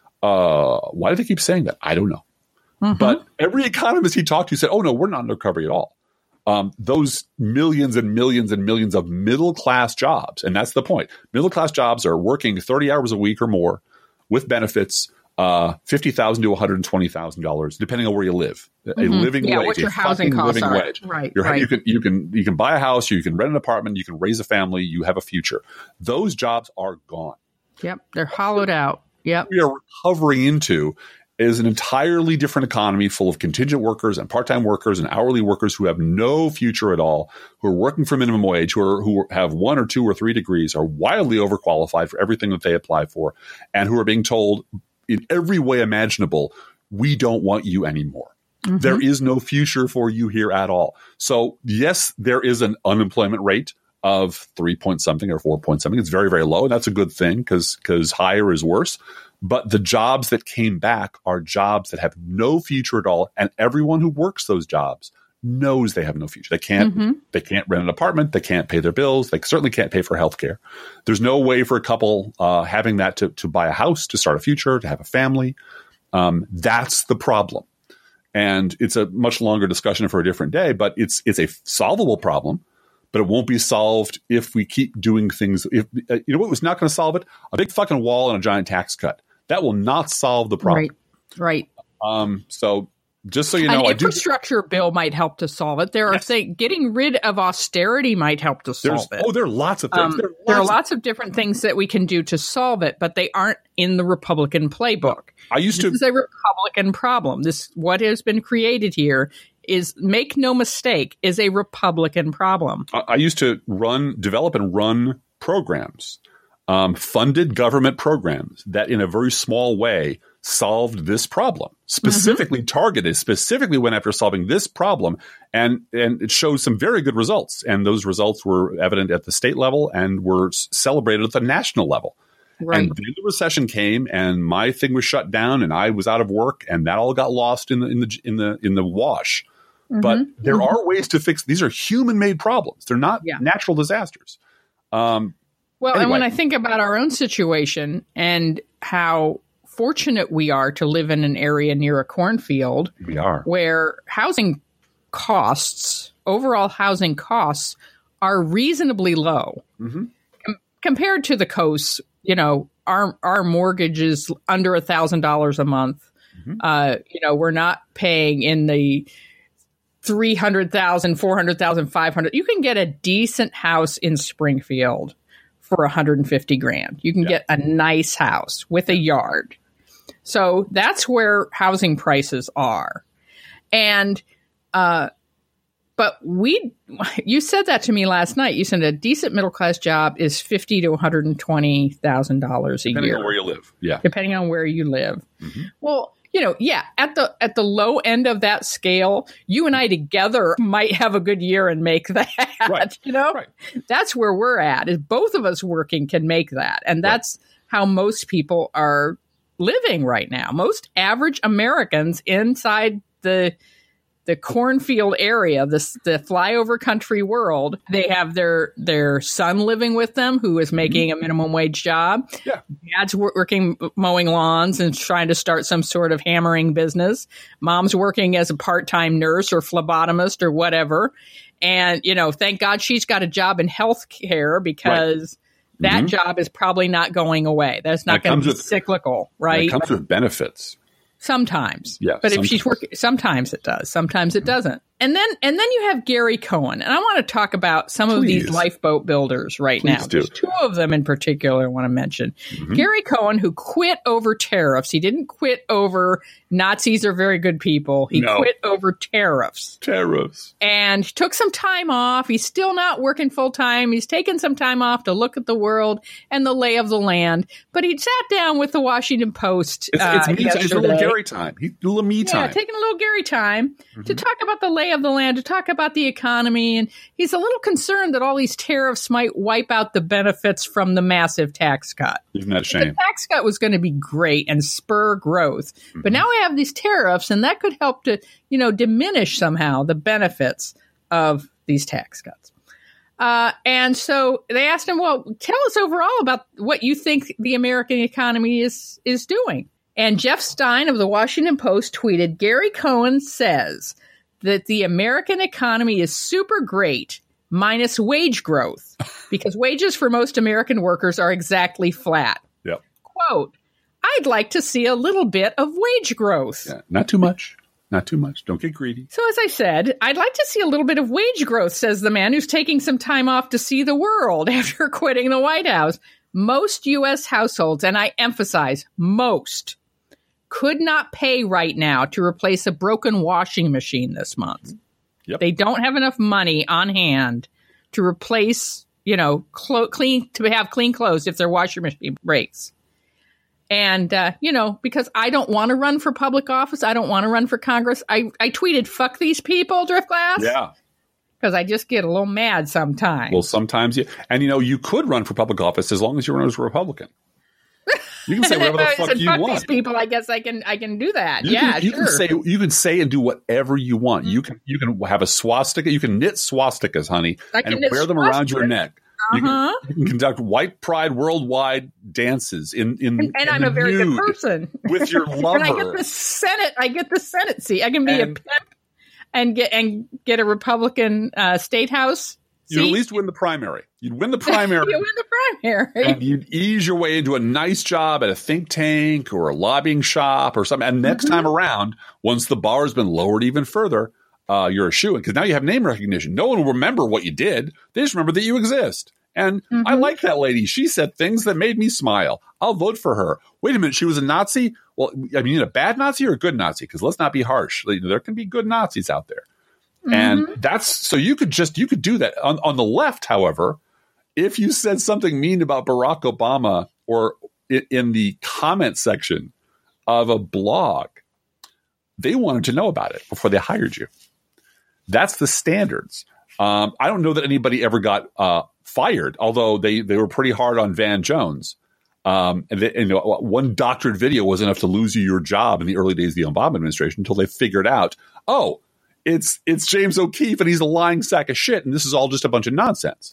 Uh, why do they keep saying that? I don't know. Mm-hmm. But every economist he talked to said, oh, no, we're not in recovery at all. Um, those millions and millions and millions of middle-class jobs, and that's the point. Middle-class jobs are working thirty hours a week or more with benefits, uh, fifty thousand to one hundred twenty thousand dollars, depending on where you live. Mm-hmm. A living yeah, wage, what your a housing costs living are. wage. Right, You're, right. You can you can you can buy a house, you can rent an apartment, you can raise a family, you have a future. Those jobs are gone. Yep, they're hollowed out. Yep, we are recovering into is an entirely different economy full of contingent workers and part-time workers and hourly workers who have no future at all, who are working for minimum wage, who are who have one or two or three degrees, are wildly overqualified for everything that they apply for, and who are being told in every way imaginable, we don't want you anymore. Mm-hmm. There is no future for you here at all. So yes, there is an unemployment rate of three point something or four point something. It's very, very low. And that's a good thing because because higher is worse. But the jobs that came back are jobs that have no future at all. And everyone who works those jobs knows they have no future. They can't mm-hmm. they can't rent an apartment. They can't pay their bills. They certainly can't pay for healthcare. There's no way for a couple uh, having that to, to buy a house, to start a future, to have a family. Um, that's the problem. And it's a much longer discussion for a different day, but it's it's a solvable problem. But it won't be solved if we keep doing things. If uh, you know what was not going to solve it? A big fucking wall and a giant tax cut. That will not solve the problem. Right. Right. Um, so just so you know, an I infrastructure do, bill might help to solve it. There are yes. things getting rid of austerity might help to solve There's, it. Oh, there are lots of things. Um, there, are lots, there are of, lots of different things that we can do to solve it, but they aren't in the Republican playbook. I used this to. This is a Republican problem. This what has been created here is, make no mistake, is a Republican problem. I, I used to run, develop, and run programs. Um, funded government programs that in a very small way solved this problem, specifically mm-hmm. targeted, specifically went after solving this problem. And, and it shows some very good results. And those results were evident at the state level and were celebrated at the national level. Right. And then the recession came and my thing was shut down and I was out of work and that all got lost in the, in the, in the, in the wash. Mm-hmm. But there mm-hmm. are ways to fix. These are human made problems. They're not yeah. natural disasters. Um, Well, anyway. And when I think about our own situation and how fortunate we are to live in an area near a cornfield, we are, where housing costs, overall housing costs, are reasonably low mm-hmm. Com- compared to the coast. You know, our our mortgage is under a thousand dollars a month. Mm-hmm. Uh, you know, we're not paying in the three hundred thousand, four hundred thousand, five hundred. You can get a decent house in Springfield for one hundred fifty grand. You can yeah. get a nice house with a yard. So that's where housing prices are. And, uh, but we, you said that to me last night. You said a decent middle class job is fifty to one hundred twenty thousand dollars a depending year. Depending on where you live. Yeah. Depending on where you live. Mm-hmm. Well, you know, yeah, at the at the low end of that scale, you and I together might have a good year and make that. Right. You know, right. That's where we're at. Is both of us working can make that, and that's right. how most people are living right now. Most average Americans inside the the cornfield area, the the flyover country world, they have their their son living with them who is making a minimum wage job. Yeah. Dad's working mowing lawns and trying to start some sort of hammering business. Mom's working as a part-time nurse or phlebotomist or whatever. And, you know, thank God she's got a job in healthcare because right. that mm-hmm. job is probably not going away. That's not going to be with, cyclical, right? It comes with benefits. Sometimes. Yeah, but sometimes. if she's working, sometimes it does. Sometimes it doesn't. And then and then you have Gary Cohn. And I want to talk about some Please. of these lifeboat builders right Please now. Do. There's two of them in particular I want to mention. Mm-hmm. Gary Cohn, who quit over tariffs. He didn't quit over Nazis are very good people. He no. quit over tariffs. Tariffs. And took some time off. He's still not working full time. He's taken some time off to look at the world and the lay of the land. But he sat down with the Washington Post. It's, uh, it's, me time. It's a little Gary time. He, a little me time. Yeah, taking a little Gary time mm-hmm. to talk about the lay of the land, to talk about the economy. And he's a little concerned that all these tariffs might wipe out the benefits from the massive tax cut. Isn't that a shame? The tax cut was going to be great and spur growth. Mm-hmm. But now we have these tariffs, and that could help to, you know, diminish somehow the benefits of these tax cuts. Uh, and so they asked him, well, tell us overall about what you think the American economy is is doing. And Jeff Stein of the Washington Post tweeted, Gary Cohn says that the American economy is super great, minus wage growth, because wages for most American workers are exactly flat. Yep. Quote, I'd like to see a little bit of wage growth. Yeah, not too much. Not too much. Don't get greedy. So as I said, I'd like to see a little bit of wage growth, says the man who's taking some time off to see the world after quitting the White House. Most U S households, and I emphasize most, could not pay right now to replace a broken washing machine this month. Yep. They don't have enough money on hand to replace, you know, clo- clean to have clean clothes if their washing machine breaks. And, uh, you know, because I don't want to run for public office. I don't want to run for Congress. I, I tweeted, fuck these people, Driftglass. Yeah. Because I just get a little mad sometimes. Well, sometimes you, and you know, you could run for public office as long as you run as a Republican. You can say whatever the fuck said, you fuck want. These people, I guess I can, I can do that. You yeah, can, you sure. can say, you can say and do whatever you want. Mm-hmm. You can, you can have a swastika. You can knit swastikas, honey, and wear them around your neck. You, uh-huh. can, you can conduct white pride worldwide dances in in and, and in I'm a very good person with your lover. And I get the Senate. I get the Senate seat. I can be and, a pimp and get and get a Republican uh, state house. You'd at least win the primary. You'd win the primary. You win the primary, and you'd ease your way into a nice job at a think tank or a lobbying shop or something. And next mm-hmm. time around, once the bar has been lowered even further, uh, you're a shoo-in because now you have name recognition. No one will remember what you did. They just remember that you exist. And mm-hmm. I like that lady. She said things that made me smile. I'll vote for her. Wait a minute. She was a Nazi? Well, I mean, a bad Nazi or a good Nazi? Because let's not be harsh. There can be good Nazis out there. Mm-hmm. And that's so you could just you could do that. On, on the left, however, if you said something mean about Barack Obama or in, in the comment section of a blog, they wanted to know about it before they hired you. That's the standards. Um, I don't know that anybody ever got uh, fired, although they, they were pretty hard on Van Jones. Um, and, they, and you know, one doctored video was enough to lose you your job in the early days of the Obama administration until they figured out, oh, it's it's James O'Keefe and he's a lying sack of shit, and this is all just a bunch of nonsense.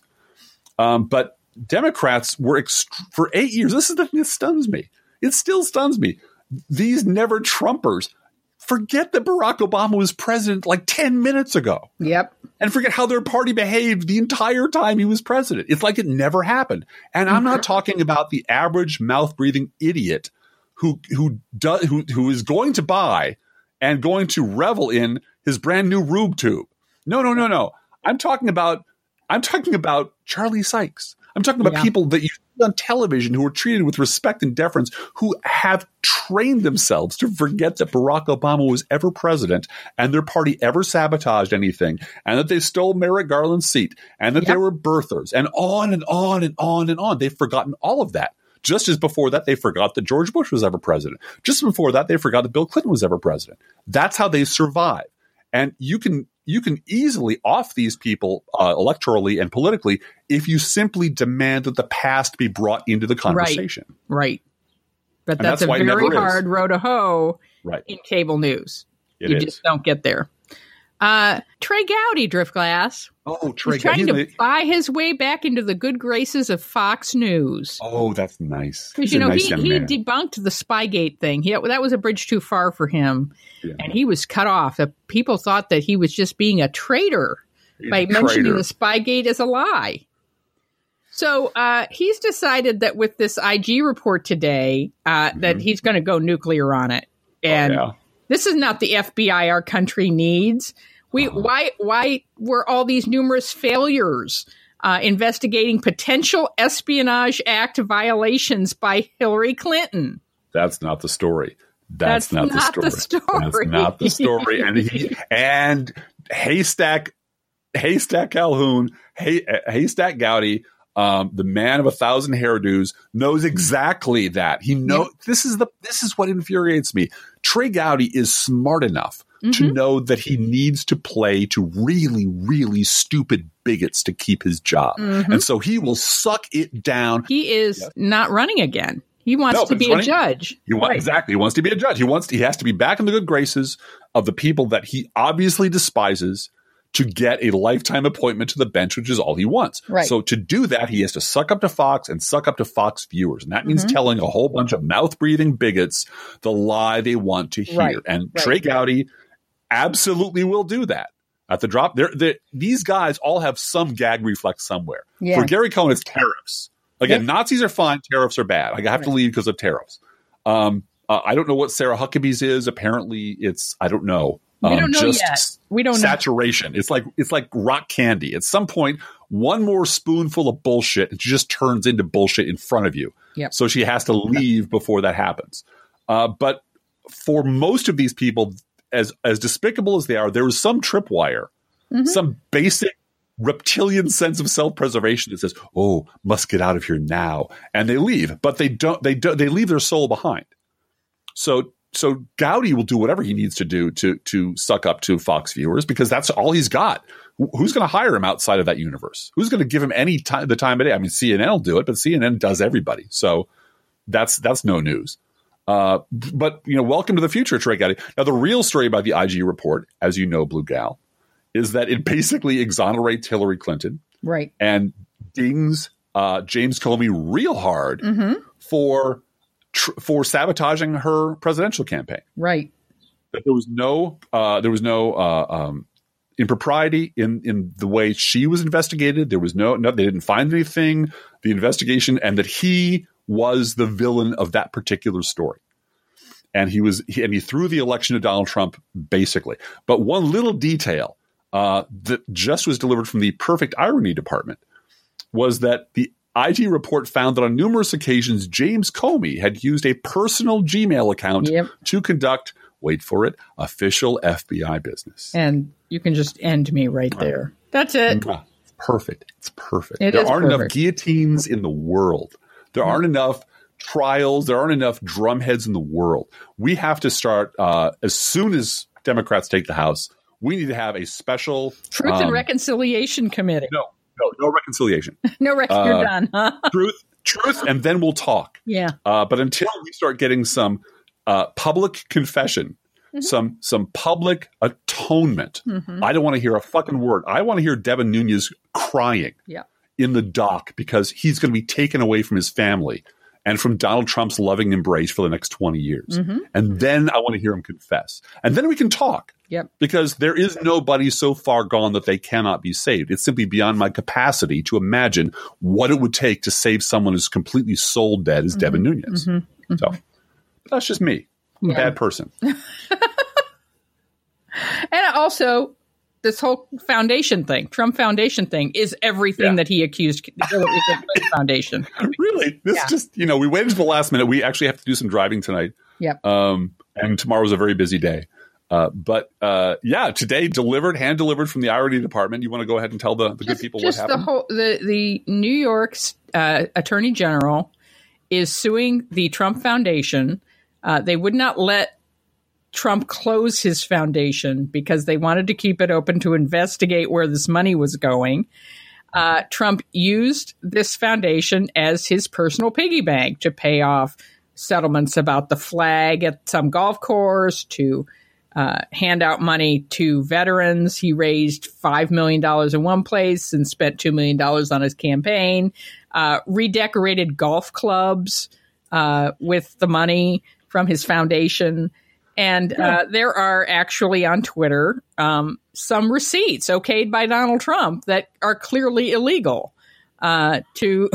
Um, but Democrats were ext- for eight years. This is the thing that stuns me. It still stuns me. These never Trumpers forget that Barack Obama was president like ten minutes ago. Yep. And forget how their party behaved the entire time he was president. It's like it never happened. And I'm not talking about the average mouth-breathing idiot who who does who who is going to buy and going to revel in his brand new Rube tube. No, no, no, no. I'm talking about I'm talking about Charlie Sykes. I'm talking about yeah. people that you see on television who are treated with respect and deference, who have trained themselves to forget that Barack Obama was ever president and their party ever sabotaged anything, and that they stole Merrick Garland's seat, and that yep. they were birthers, and on and on and on and on. They've forgotten all of that. Just as before that, they forgot that George Bush was ever president. Just before that, they forgot that Bill Clinton was ever president. That's how they survive. And you can you can easily off these people uh, electorally and politically if you simply demand that the past be brought into the conversation. Right. right. But that's, that's a very hard row to hoe right. in cable news. It you is. just don't get there. Uh, Trey Gowdy, Driftglass. Oh, Trey He's trying Gowdy. to buy his way back into the good graces of Fox News. Oh, that's nice. Because, you know, nice he, he debunked the Spygate thing. He, that was a bridge too far for him. Yeah. And he was cut off. People thought that he was just being a traitor He's by a mentioning traitor. the Spygate as a lie. So uh, he's decided that with this I G report today, uh, mm-hmm. that he's going to go nuclear on it. And oh, yeah. this is not the F B I our country needs. We oh. why why were all these numerous failures uh, investigating potential Espionage Act violations by Hillary Clinton? That's not the story. That's, That's not, not the, story. the story. That's not the story. And he, and Haystack Haystack Calhoun, Hay, Haystack Gowdy, um, the man of a thousand hairdos, knows exactly that. He know yeah. this is the this is what infuriates me. Trey Gowdy is smart enough mm-hmm. to know that he needs to play to really, really stupid bigots to keep his job. Mm-hmm. And so he will suck it down. He is yes. not running again. He wants no, to be running, a judge. He wants, right. Exactly. He wants to be a judge. He wants to, he has to be back in the good graces of the people that he obviously despises to get a lifetime appointment to the bench, which is all he wants. Right. So to do that, he has to suck up to Fox and suck up to Fox viewers. And that means mm-hmm. telling a whole bunch of mouth-breathing bigots the lie they want to hear. Right. And right. Trey Gowdy absolutely will do that. At the drop, they're, they're, these guys all have some gag reflex somewhere. Yeah. For Gary Cohn, it's tariffs. Again, yep. Nazis are fine. Tariffs are bad. I have right. to leave because of tariffs. Um, uh, I don't know what Sarah Huckabee's is. Apparently, it's I don't know. We um, don't know just yet. We don't saturation. know. It's like it's like rock candy. At some point, one more spoonful of bullshit, it just turns into bullshit in front of you. Yep. So she has to leave before that happens. Uh, but for most of these people, as as despicable as they are, there is some tripwire, mm-hmm. some basic reptilian sense of self-preservation that says, "Oh, must get out of here now," and they leave. But they don't. They don't. They leave their soul behind. So. So Gowdy will do whatever he needs to do to to suck up to Fox viewers because that's all he's got. Who's going to hire him outside of that universe? Who's going to give him any time the time of day? I mean, C N N will do it, but C N N does everybody. So that's that's no news. Uh, but you know, welcome to the future, Trey Gowdy. Now, the real story about the I G report, as you know, Blue Gal, is that it basically exonerates Hillary Clinton, right, and dings uh, James Comey real hard mm-hmm. for. Tr- for sabotaging her presidential campaign, right? That there was no, uh, there was no uh, um, impropriety in in the way she was investigated. There was no, no, they didn't find anything. The investigation, and that he was the villain of that particular story, and he was, he, and he threw the election to Donald Trump basically. But one little detail uh, that just was delivered from the Perfect Irony Department was that the I G report found that on numerous occasions, James Comey had used a personal Gmail account yep. to conduct, wait for it, official F B I business. And you can just end me right there. That's it. It's perfect. It's perfect. It there is aren't perfect. enough guillotines in the world. There aren't enough trials. There aren't enough drumheads in the world. We have to start, uh, as soon as Democrats take the House, we need to have a special Truth um, and Reconciliation Committee. No. No, no reconciliation. no rec- uh, You're done, huh? truth, truth, and then we'll talk. Yeah. Uh, but until we start getting some uh, public confession, mm-hmm. some some public atonement, mm-hmm. I don't want to hear a fucking word. I want to hear Devin Nunes crying yeah. in the dock because he's going to be taken away from his family and from Donald Trump's loving embrace for the next twenty years. Mm-hmm. And then I want to hear him confess. And then we can talk. Yep. Because there is nobody so far gone that they cannot be saved. It's simply beyond my capacity to imagine what it would take to save someone who's completely soul dead as mm-hmm. Devin Nunes. Mm-hmm. Mm-hmm. So that's just me. I'm yeah. a bad person. And also, this whole foundation thing, Trump Foundation thing, is everything yeah. that he accused the Hillary Clinton Foundation. Really? This yeah. just, you know, we waited to the last minute. We actually have to do some driving tonight. Yep. Um, and tomorrow's a very busy day. Uh, but uh, yeah, today delivered, hand delivered from the Irony Department. You want to go ahead and tell the, the just, good people just what happened? The, whole, the, the New York's uh, Attorney General is suing the Trump Foundation. Uh, they would not let Trump close his foundation because they wanted to keep it open to investigate where this money was going. Uh, Trump used this foundation as his personal piggy bank to pay off settlements about the flag at some golf course, to uh, hand out money to veterans. He raised five million dollars in one place and spent two million dollars on his campaign, uh, redecorated golf clubs uh, with the money from his foundation. And uh, there are actually on Twitter um, some receipts okayed by Donald Trump that are clearly illegal uh, to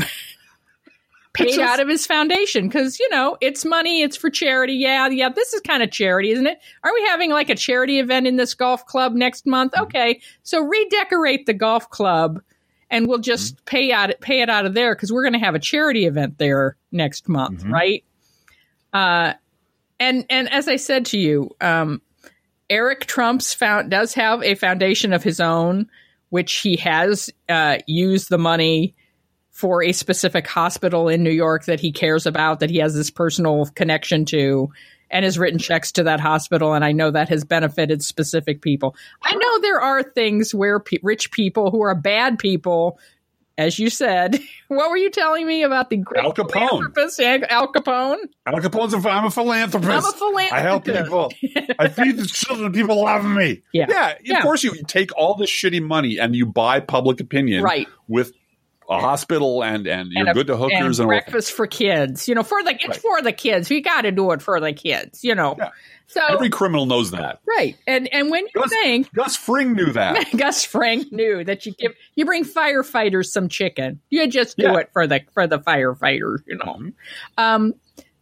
paid just out of his foundation because, you know, it's money. It's for charity. Yeah, yeah. This is kind of charity, isn't it? Are we having like a charity event in this golf club next month? Okay, so redecorate the golf club and we'll just mm-hmm. pay out pay it out of there because we're going to have a charity event there next month, mm-hmm. right? Uh, and and as I said to you, um, Eric Trump's found does have a foundation of his own, which he has uh, used the money for a specific hospital in New York that he cares about, that he has this personal connection to, and has written checks to that hospital. And I know that has benefited specific people. I know there are things where pe- rich people who are bad people, as you said, what were you telling me about the great Al Capone? Al Capone? Al Capone's a, I'm a philanthropist. I'm a philanthropist. I help people. I feed the children. People love me. Yeah. Yeah. yeah. Of course, you take all this shitty money and you buy public opinion right. with a hospital and, and you're and a, good to hookers and, and breakfast for kids. You know, for the it's right. for the kids. We got to do it for the kids. You know, yeah. so every criminal knows that, right? And and when you Gus, think Gus Fring knew that, Gus Fring knew that you give you bring firefighters some chicken. You just do yeah. it for the for the firefighters. You know, mm-hmm. um,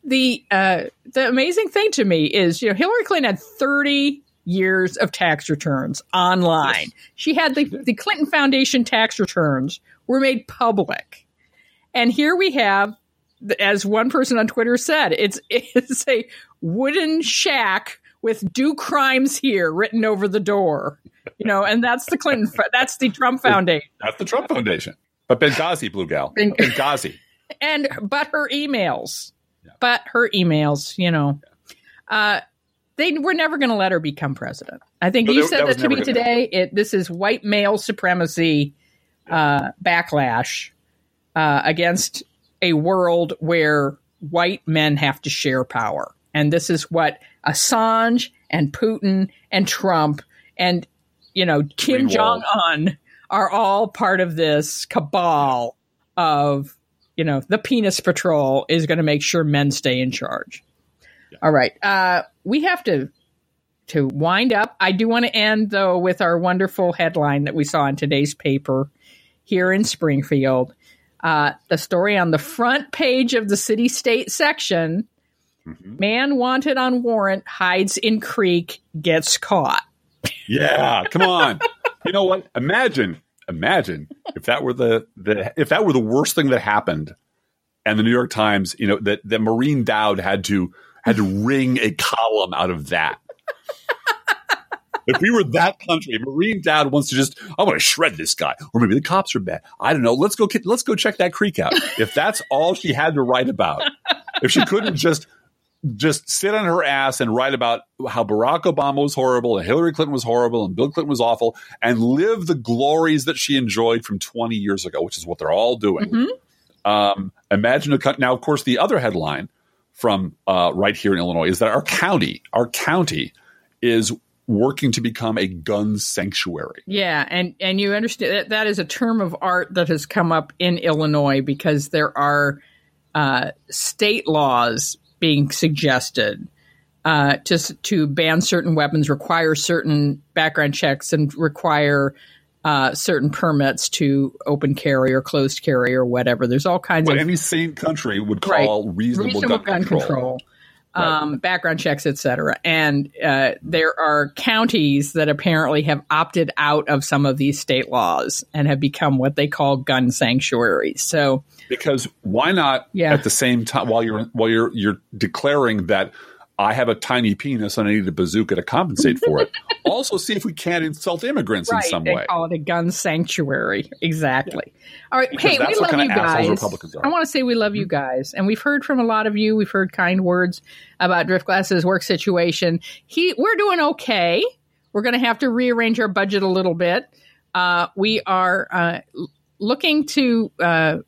the uh, the amazing thing to me is, you know, Hillary Clinton had thirty years of tax returns online. Yes. She had the, the Clinton Foundation tax returns were made public. And here we have, as one person on Twitter said, it's it's a wooden shack with "do crimes here" written over the door. You know, and that's the Clinton, that's the Trump Foundation. That's the Trump Foundation. But Benghazi, Blue Gal. Ben- Benghazi. And, but her emails, yeah. but her emails, you know, uh, they were never going to let her become president. I think no, you said that, that to me today. It, this is white male supremacy uh, backlash uh, against a world where white men have to share power. And this is what Assange and Putin and Trump and, you know, Kim Jong-un are all part of this cabal of, you know, the penis patrol is going to make sure men stay in charge. Yeah. All right. Uh, we have to to wind up. I do want to end, though, with our wonderful headline that we saw in today's paper here in Springfield. Uh, the story on the front page of the city state section, mm-hmm. Man wanted on warrant, hides in creek, gets caught. Yeah, come on. You know what? Imagine, imagine if that were the, the if that were the worst thing that happened, and the New York Times, you know, that that Maureen Dowd had to had to wring a column out of that. If we were that country, Maureen Dowd wants to just, I want to shred this guy, or maybe the cops are bad. I don't know. Let's go. Let's go check that creek out. If that's all she had to write about, if she couldn't just. just sit on her ass and write about how Barack Obama was horrible and Hillary Clinton was horrible and Bill Clinton was awful and live the glories that she enjoyed from twenty years ago, which is what they're all doing. Mm-hmm. Um, imagine a cut. Now, of course, the other headline from uh, right here in Illinois is that our county, our county is working to become a gun sanctuary. Yeah. And, and you understand that that is a term of art that has come up in Illinois because there are uh, state laws being suggested uh, to to ban certain weapons, require certain background checks, and require uh, certain permits to open carry or closed carry or whatever. There's all kinds what of any sane country would call right, reasonable, reasonable gun, gun control, control um, right. background checks, et cetera. And uh, there are counties that apparently have opted out of some of these state laws and have become what they call gun sanctuaries. So. Because why not yeah. at the same time while you're while you're you're declaring that I have a tiny penis and I need a bazooka to compensate for it, also see if we can't insult immigrants right, in some they way. Call it a gun sanctuary. Exactly. Yeah. All right. Because hey, we love you guys. I want to say we love mm-hmm. you guys. And we've heard from a lot of you. We've heard kind words about Driftglass's work situation. He we're doing okay. We're gonna have to rearrange our budget a little bit. Uh, we are uh, looking to uh,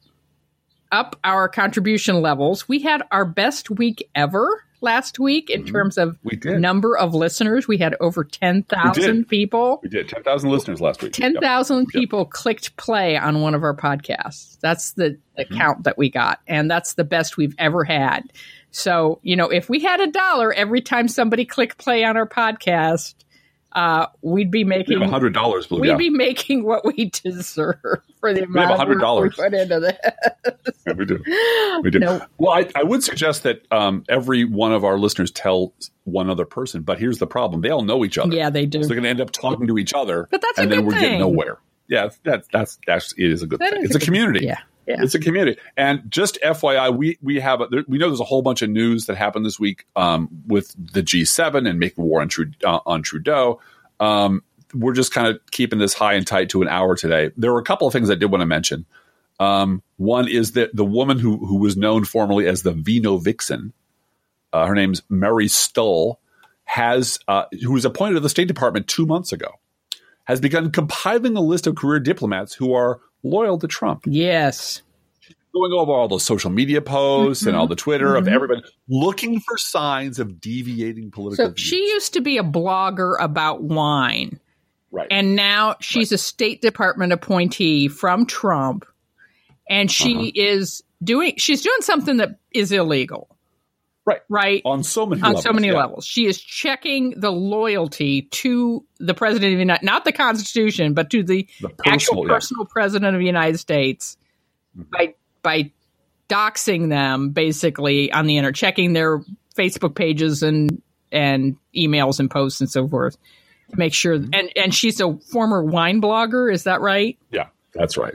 up our contribution levels. We had our best week ever last week in mm-hmm. terms of number of listeners. We had over ten thousand people. We did. ten thousand listeners last week. ten thousand yep. people yep. clicked play on one of our podcasts. That's the, the mm-hmm. count that we got. And that's the best we've ever had. So, you know, if we had a dollar every time somebody clicked play on our podcast, Uh, we'd be making a hundred dollars. We'd be making what we deserve for the amount of work we put into this. Yeah, we do. We do. No. Well, I, I would suggest that um, every one of our listeners tell one other person. But here's the problem: they all know each other. Yeah, they do. So they're going to end up talking to each other. But that's and a then good we're thing. getting nowhere. Yeah, that's that's that's it is a good that thing. A it's a community. Yeah. Yeah. It's a community. And just F Y I, we we have a, there, we know there's a whole bunch of news that happened this week um, with the G seven and making war on, Trud- uh, on Trudeau. Um, we're just kind of keeping this high and tight to an hour today. There were a couple of things I did want to mention. Um, one is that the woman who who was known formerly as the Vino Vixen, uh, her name's Mary Stull, has uh, who was appointed to the State Department two months ago, has begun compiling a list of career diplomats who are loyal to Trump. Yes. Going over all those social media posts mm-hmm. and all the Twitter mm-hmm. of everybody looking for signs of deviating political So views. She used to be a blogger about wine. Right. And now she's right. a State Department appointee from Trump. And she uh-huh. is doing she's doing something that is illegal. Right. Right. On so many On levels. so many yeah. levels. She is checking the loyalty to the President of the United not the Constitution, but to the, the personal, actual yeah. personal President of the United States mm-hmm. by by doxing them basically on the internet, checking their Facebook pages and and emails and posts and so forth to make sure. And and she's a former wine blogger, is that right? Yeah, that's right.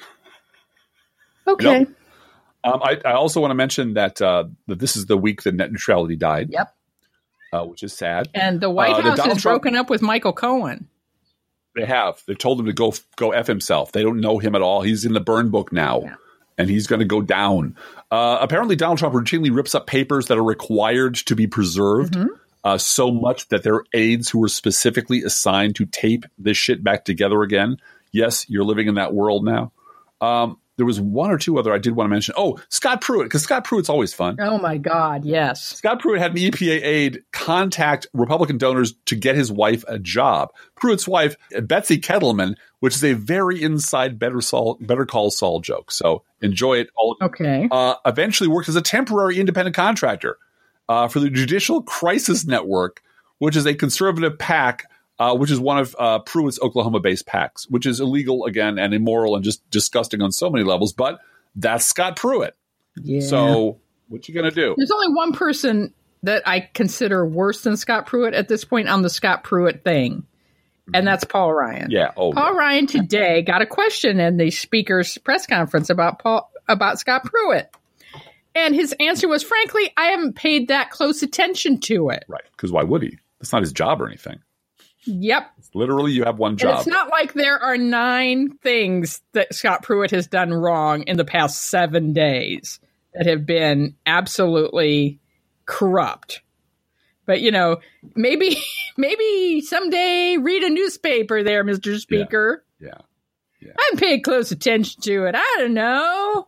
Okay. Yep. Um, I, I also want to mention that uh, that this is the week that net neutrality died. Yep. Uh, which is sad. And the White uh, House the has Trump, broken up with Michael Cohen. They have. They told him to go go F himself. They don't know him at all. He's in the burn book now. Yeah. And he's going to go down. Uh, apparently, Donald Trump routinely rips up papers that are required to be preserved mm-hmm. uh, so much that there are aides who were specifically assigned to tape this shit back together again. Yes, you're living in that world now. Um, there was one or two other I did want to mention. Oh, Scott Pruitt, because Scott Pruitt's always fun. Oh, my God, yes. Scott Pruitt had an E P A aide contact Republican donors to get his wife a job. Pruitt's wife, Betsy Kettleman, which is a very inside Better, Saul, Better Call Saul joke. So enjoy it. All okay. Uh, eventually worked as a temporary independent contractor uh, for the Judicial Crisis Network, which is a conservative PAC, uh, which is one of uh, Pruitt's Oklahoma-based PACs, which is illegal, again, and immoral and just disgusting on so many levels. But that's Scott Pruitt. Yeah. So what you going to do? There's only one person that I consider worse than Scott Pruitt at this point on the Scott Pruitt thing. And that's Paul Ryan. Yeah. Oh, Paul yeah. Ryan today got a question in the speaker's press conference about Paul about Scott Pruitt. And his answer was, frankly, I haven't paid that close attention to it. Right. Because why would he? That's not his job or anything. Yep. Literally, you have one job. And it's not like there are nine things that Scott Pruitt has done wrong in the past seven days that have been absolutely corrupt. But, you know, maybe maybe someday read a newspaper there, Mister Speaker. Yeah. yeah. yeah. I haven't paid close attention to it. I don't know.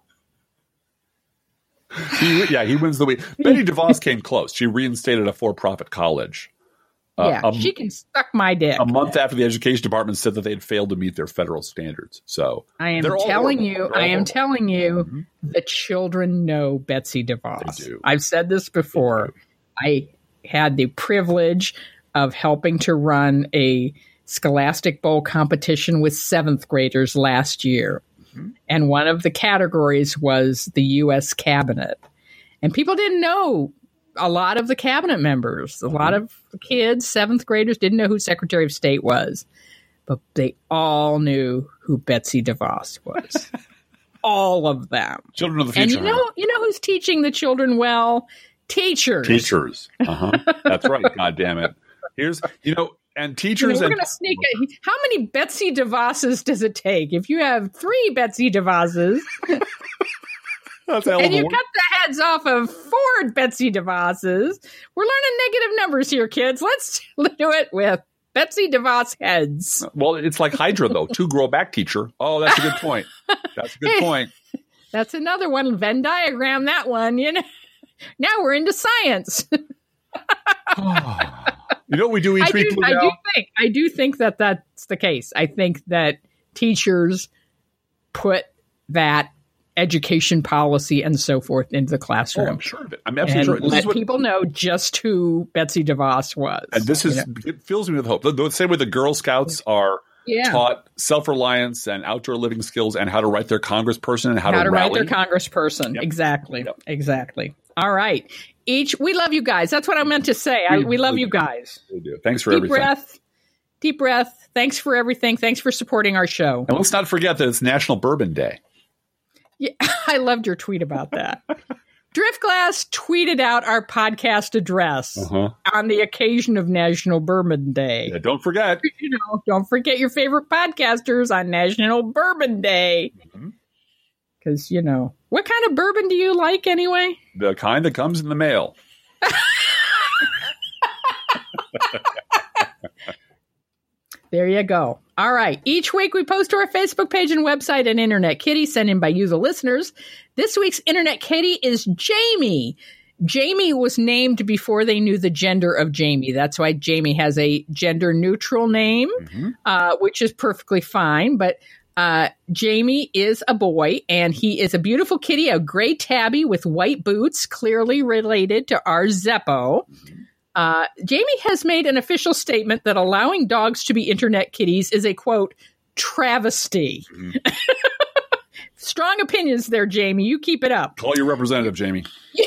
He, yeah, he wins the week. Betty DeVos came close. She reinstated a for-profit college. Uh, yeah, um, she can suck my dick. A month after the education department said that they had failed to meet their federal standards. So I am telling you, I am telling you, mm-hmm. the children know Betsy DeVos. They do. I've said this before. I had the privilege of helping to run a Scholastic Bowl competition with seventh graders last year. Mm-hmm. And one of the categories was the U S cabinet. And people didn't know a lot of the cabinet members. A mm-hmm. lot of kids, seventh graders, didn't know who Secretary of State was. But they all knew who Betsy DeVos was. All of them. Children of the future. And you know, you know who's teaching the children well? Teachers. Teachers. Uh-huh. That's right. God damn it. Here's, you know, and teachers. You know, we're and- going to sneak a, how many Betsy DeVos's does it take? If you have three Betsy DeVos's, That's and you cut the heads off of four Betsy DeVos's, we're learning negative numbers here, kids. Let's do it with Betsy DeVos heads. Well, it's like Hydra, though. Two grow back, teacher. Oh, that's a good point. That's a good point. That's another one. Venn diagram, that one. You know, now we're into science. You know what we do each I week? Do, I do think I do think that that's the case. I think that teachers put that education policy and so forth into the classroom. Oh, I'm sure of it. I'm absolutely and sure. Let what, people know just who Betsy DeVos was. And this is, you know? It fills me with hope. The, the same way the Girl Scouts are yeah. taught self-reliance and outdoor living skills and how to write their congressperson and how, how to, to rally. write their congressperson. Yep. Exactly. Yep. Exactly. All right. Each, we love you guys. That's what I meant to say. I, we love you guys. We do. Thanks for Deep everything. breath. Deep breath. Thanks for everything. Thanks for supporting our show. And let's not forget that it's National Bourbon Day. Yeah, I loved your tweet about that. Driftglass tweeted out our podcast address uh-huh. on the occasion of National Bourbon Day. Yeah, don't forget. You know, don't forget your favorite podcasters on National Bourbon Day. Because, mm-hmm. you know, what kind of bourbon do you like anyway? The kind that comes in the mail. There you go. All right. Each week we post to our Facebook page and website an Internet Kitty sent in by you, the listeners. This week's Internet Kitty is Jamie. Jamie was named before they knew the gender of Jamie. That's why Jamie has a gender neutral name, mm-hmm. uh, which is perfectly fine. But uh, Jamie is a boy, and he is a beautiful kitty, a gray tabby with white boots, clearly related to our Zeppo. Mm-hmm. Uh, Jamie has made an official statement that allowing dogs to be internet kitties is a, quote, travesty. Mm-hmm. strong opinions there, Jamie. You keep it up. Call your representative, Jamie.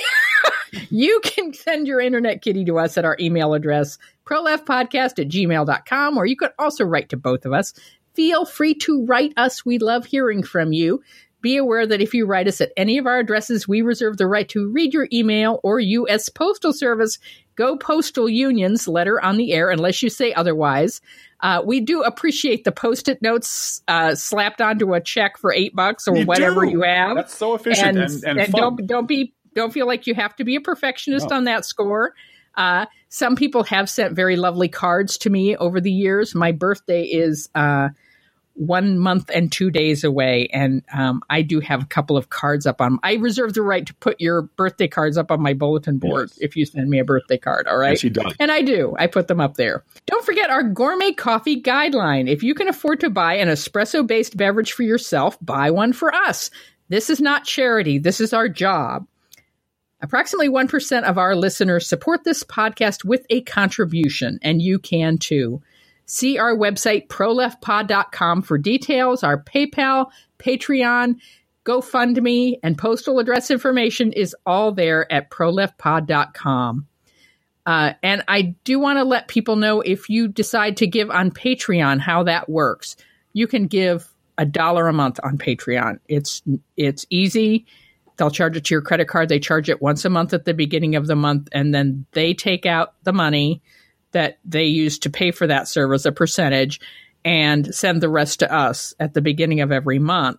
You can send your Internet Kitty to us at our email address, proleftpodcast at gmail dot com, or you could also write to both of us. Feel free to write us. We love hearing from you. Be aware that if you write us at any of our addresses, we reserve the right to read your email or U S Postal Service Go Postal Union's letter on the air unless you say otherwise. Uh, we do appreciate the Post-it notes uh, slapped onto a check for eight bucks or you whatever do. you have. That's so efficient and, and, and, and fun. don't don't be don't feel like you have to be a perfectionist No. on that score. Uh, some people have sent very lovely cards to me over the years. My birthday is uh, one month and two days away, and um, I do have a couple of cards up on. I reserve the right to put your birthday cards up on my bulletin board yes. if you send me a birthday card. All right, yes, you do. And I do. I put them up there. Don't forget our gourmet coffee guideline. If you can afford to buy an espresso-based beverage for yourself, buy one for us. This is not charity. This is our job. Approximately one percent of our listeners support this podcast with a contribution, and you can too. See our website, pro left pod dot com, for details. Our PayPal, Patreon, GoFundMe, and postal address information is all there at pro left pod dot com. Uh, and I do want to let people know, if you decide to give on Patreon, how that works. You can give a dollar a month on Patreon. It's it's easy. They'll charge it to your credit card. They charge it once a month at the beginning of the month, and then they take out the money that they use to pay for that service, a percentage, and send the rest to us at the beginning of every month.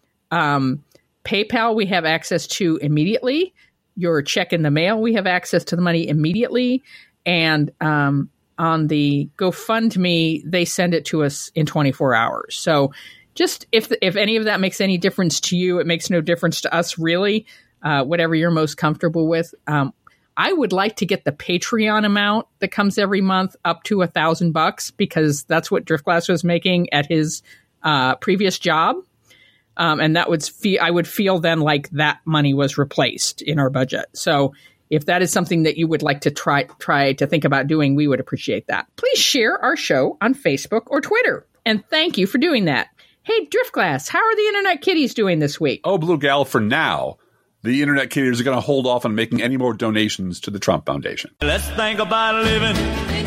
Um, PayPal, we have access to immediately. Your check in the mail, we have access to the money immediately. And um, on the GoFundMe, they send it to us in twenty-four hours. So just if if any of that makes any difference to you, it makes no difference to us, really. Uh, whatever you're most comfortable with. Um, I would like to get the Patreon amount that comes every month up to a thousand bucks, because that's what Driftglass was making at his uh, previous job. Um, and that would feel, I would feel then like that money was replaced in our budget. So if that is something that you would like to try, try to think about doing, we would appreciate that. Please share our show on Facebook or Twitter. And thank you for doing that. Hey, Driftglass, how are the Internet Kitties doing this week? Oh, Blue Gal, for now, the Internet Kitties are going to hold off on making any more donations to the Trump Foundation. Let's think about living.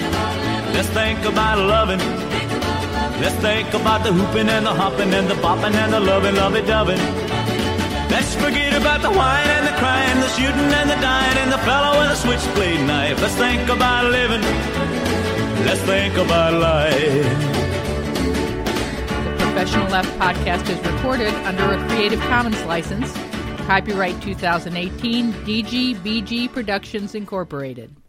Let's think about loving. Let's think about the hooping and the hopping and the bopping and the loving, lovey-dovey. Let's forget about the whine and the crying, the shooting and the dying, and the fellow with a switchblade knife. Let's think about living. Let's think about life. Professional Left podcast is recorded under a Creative Commons license. Copyright two thousand eighteen, D G B G Productions Incorporated.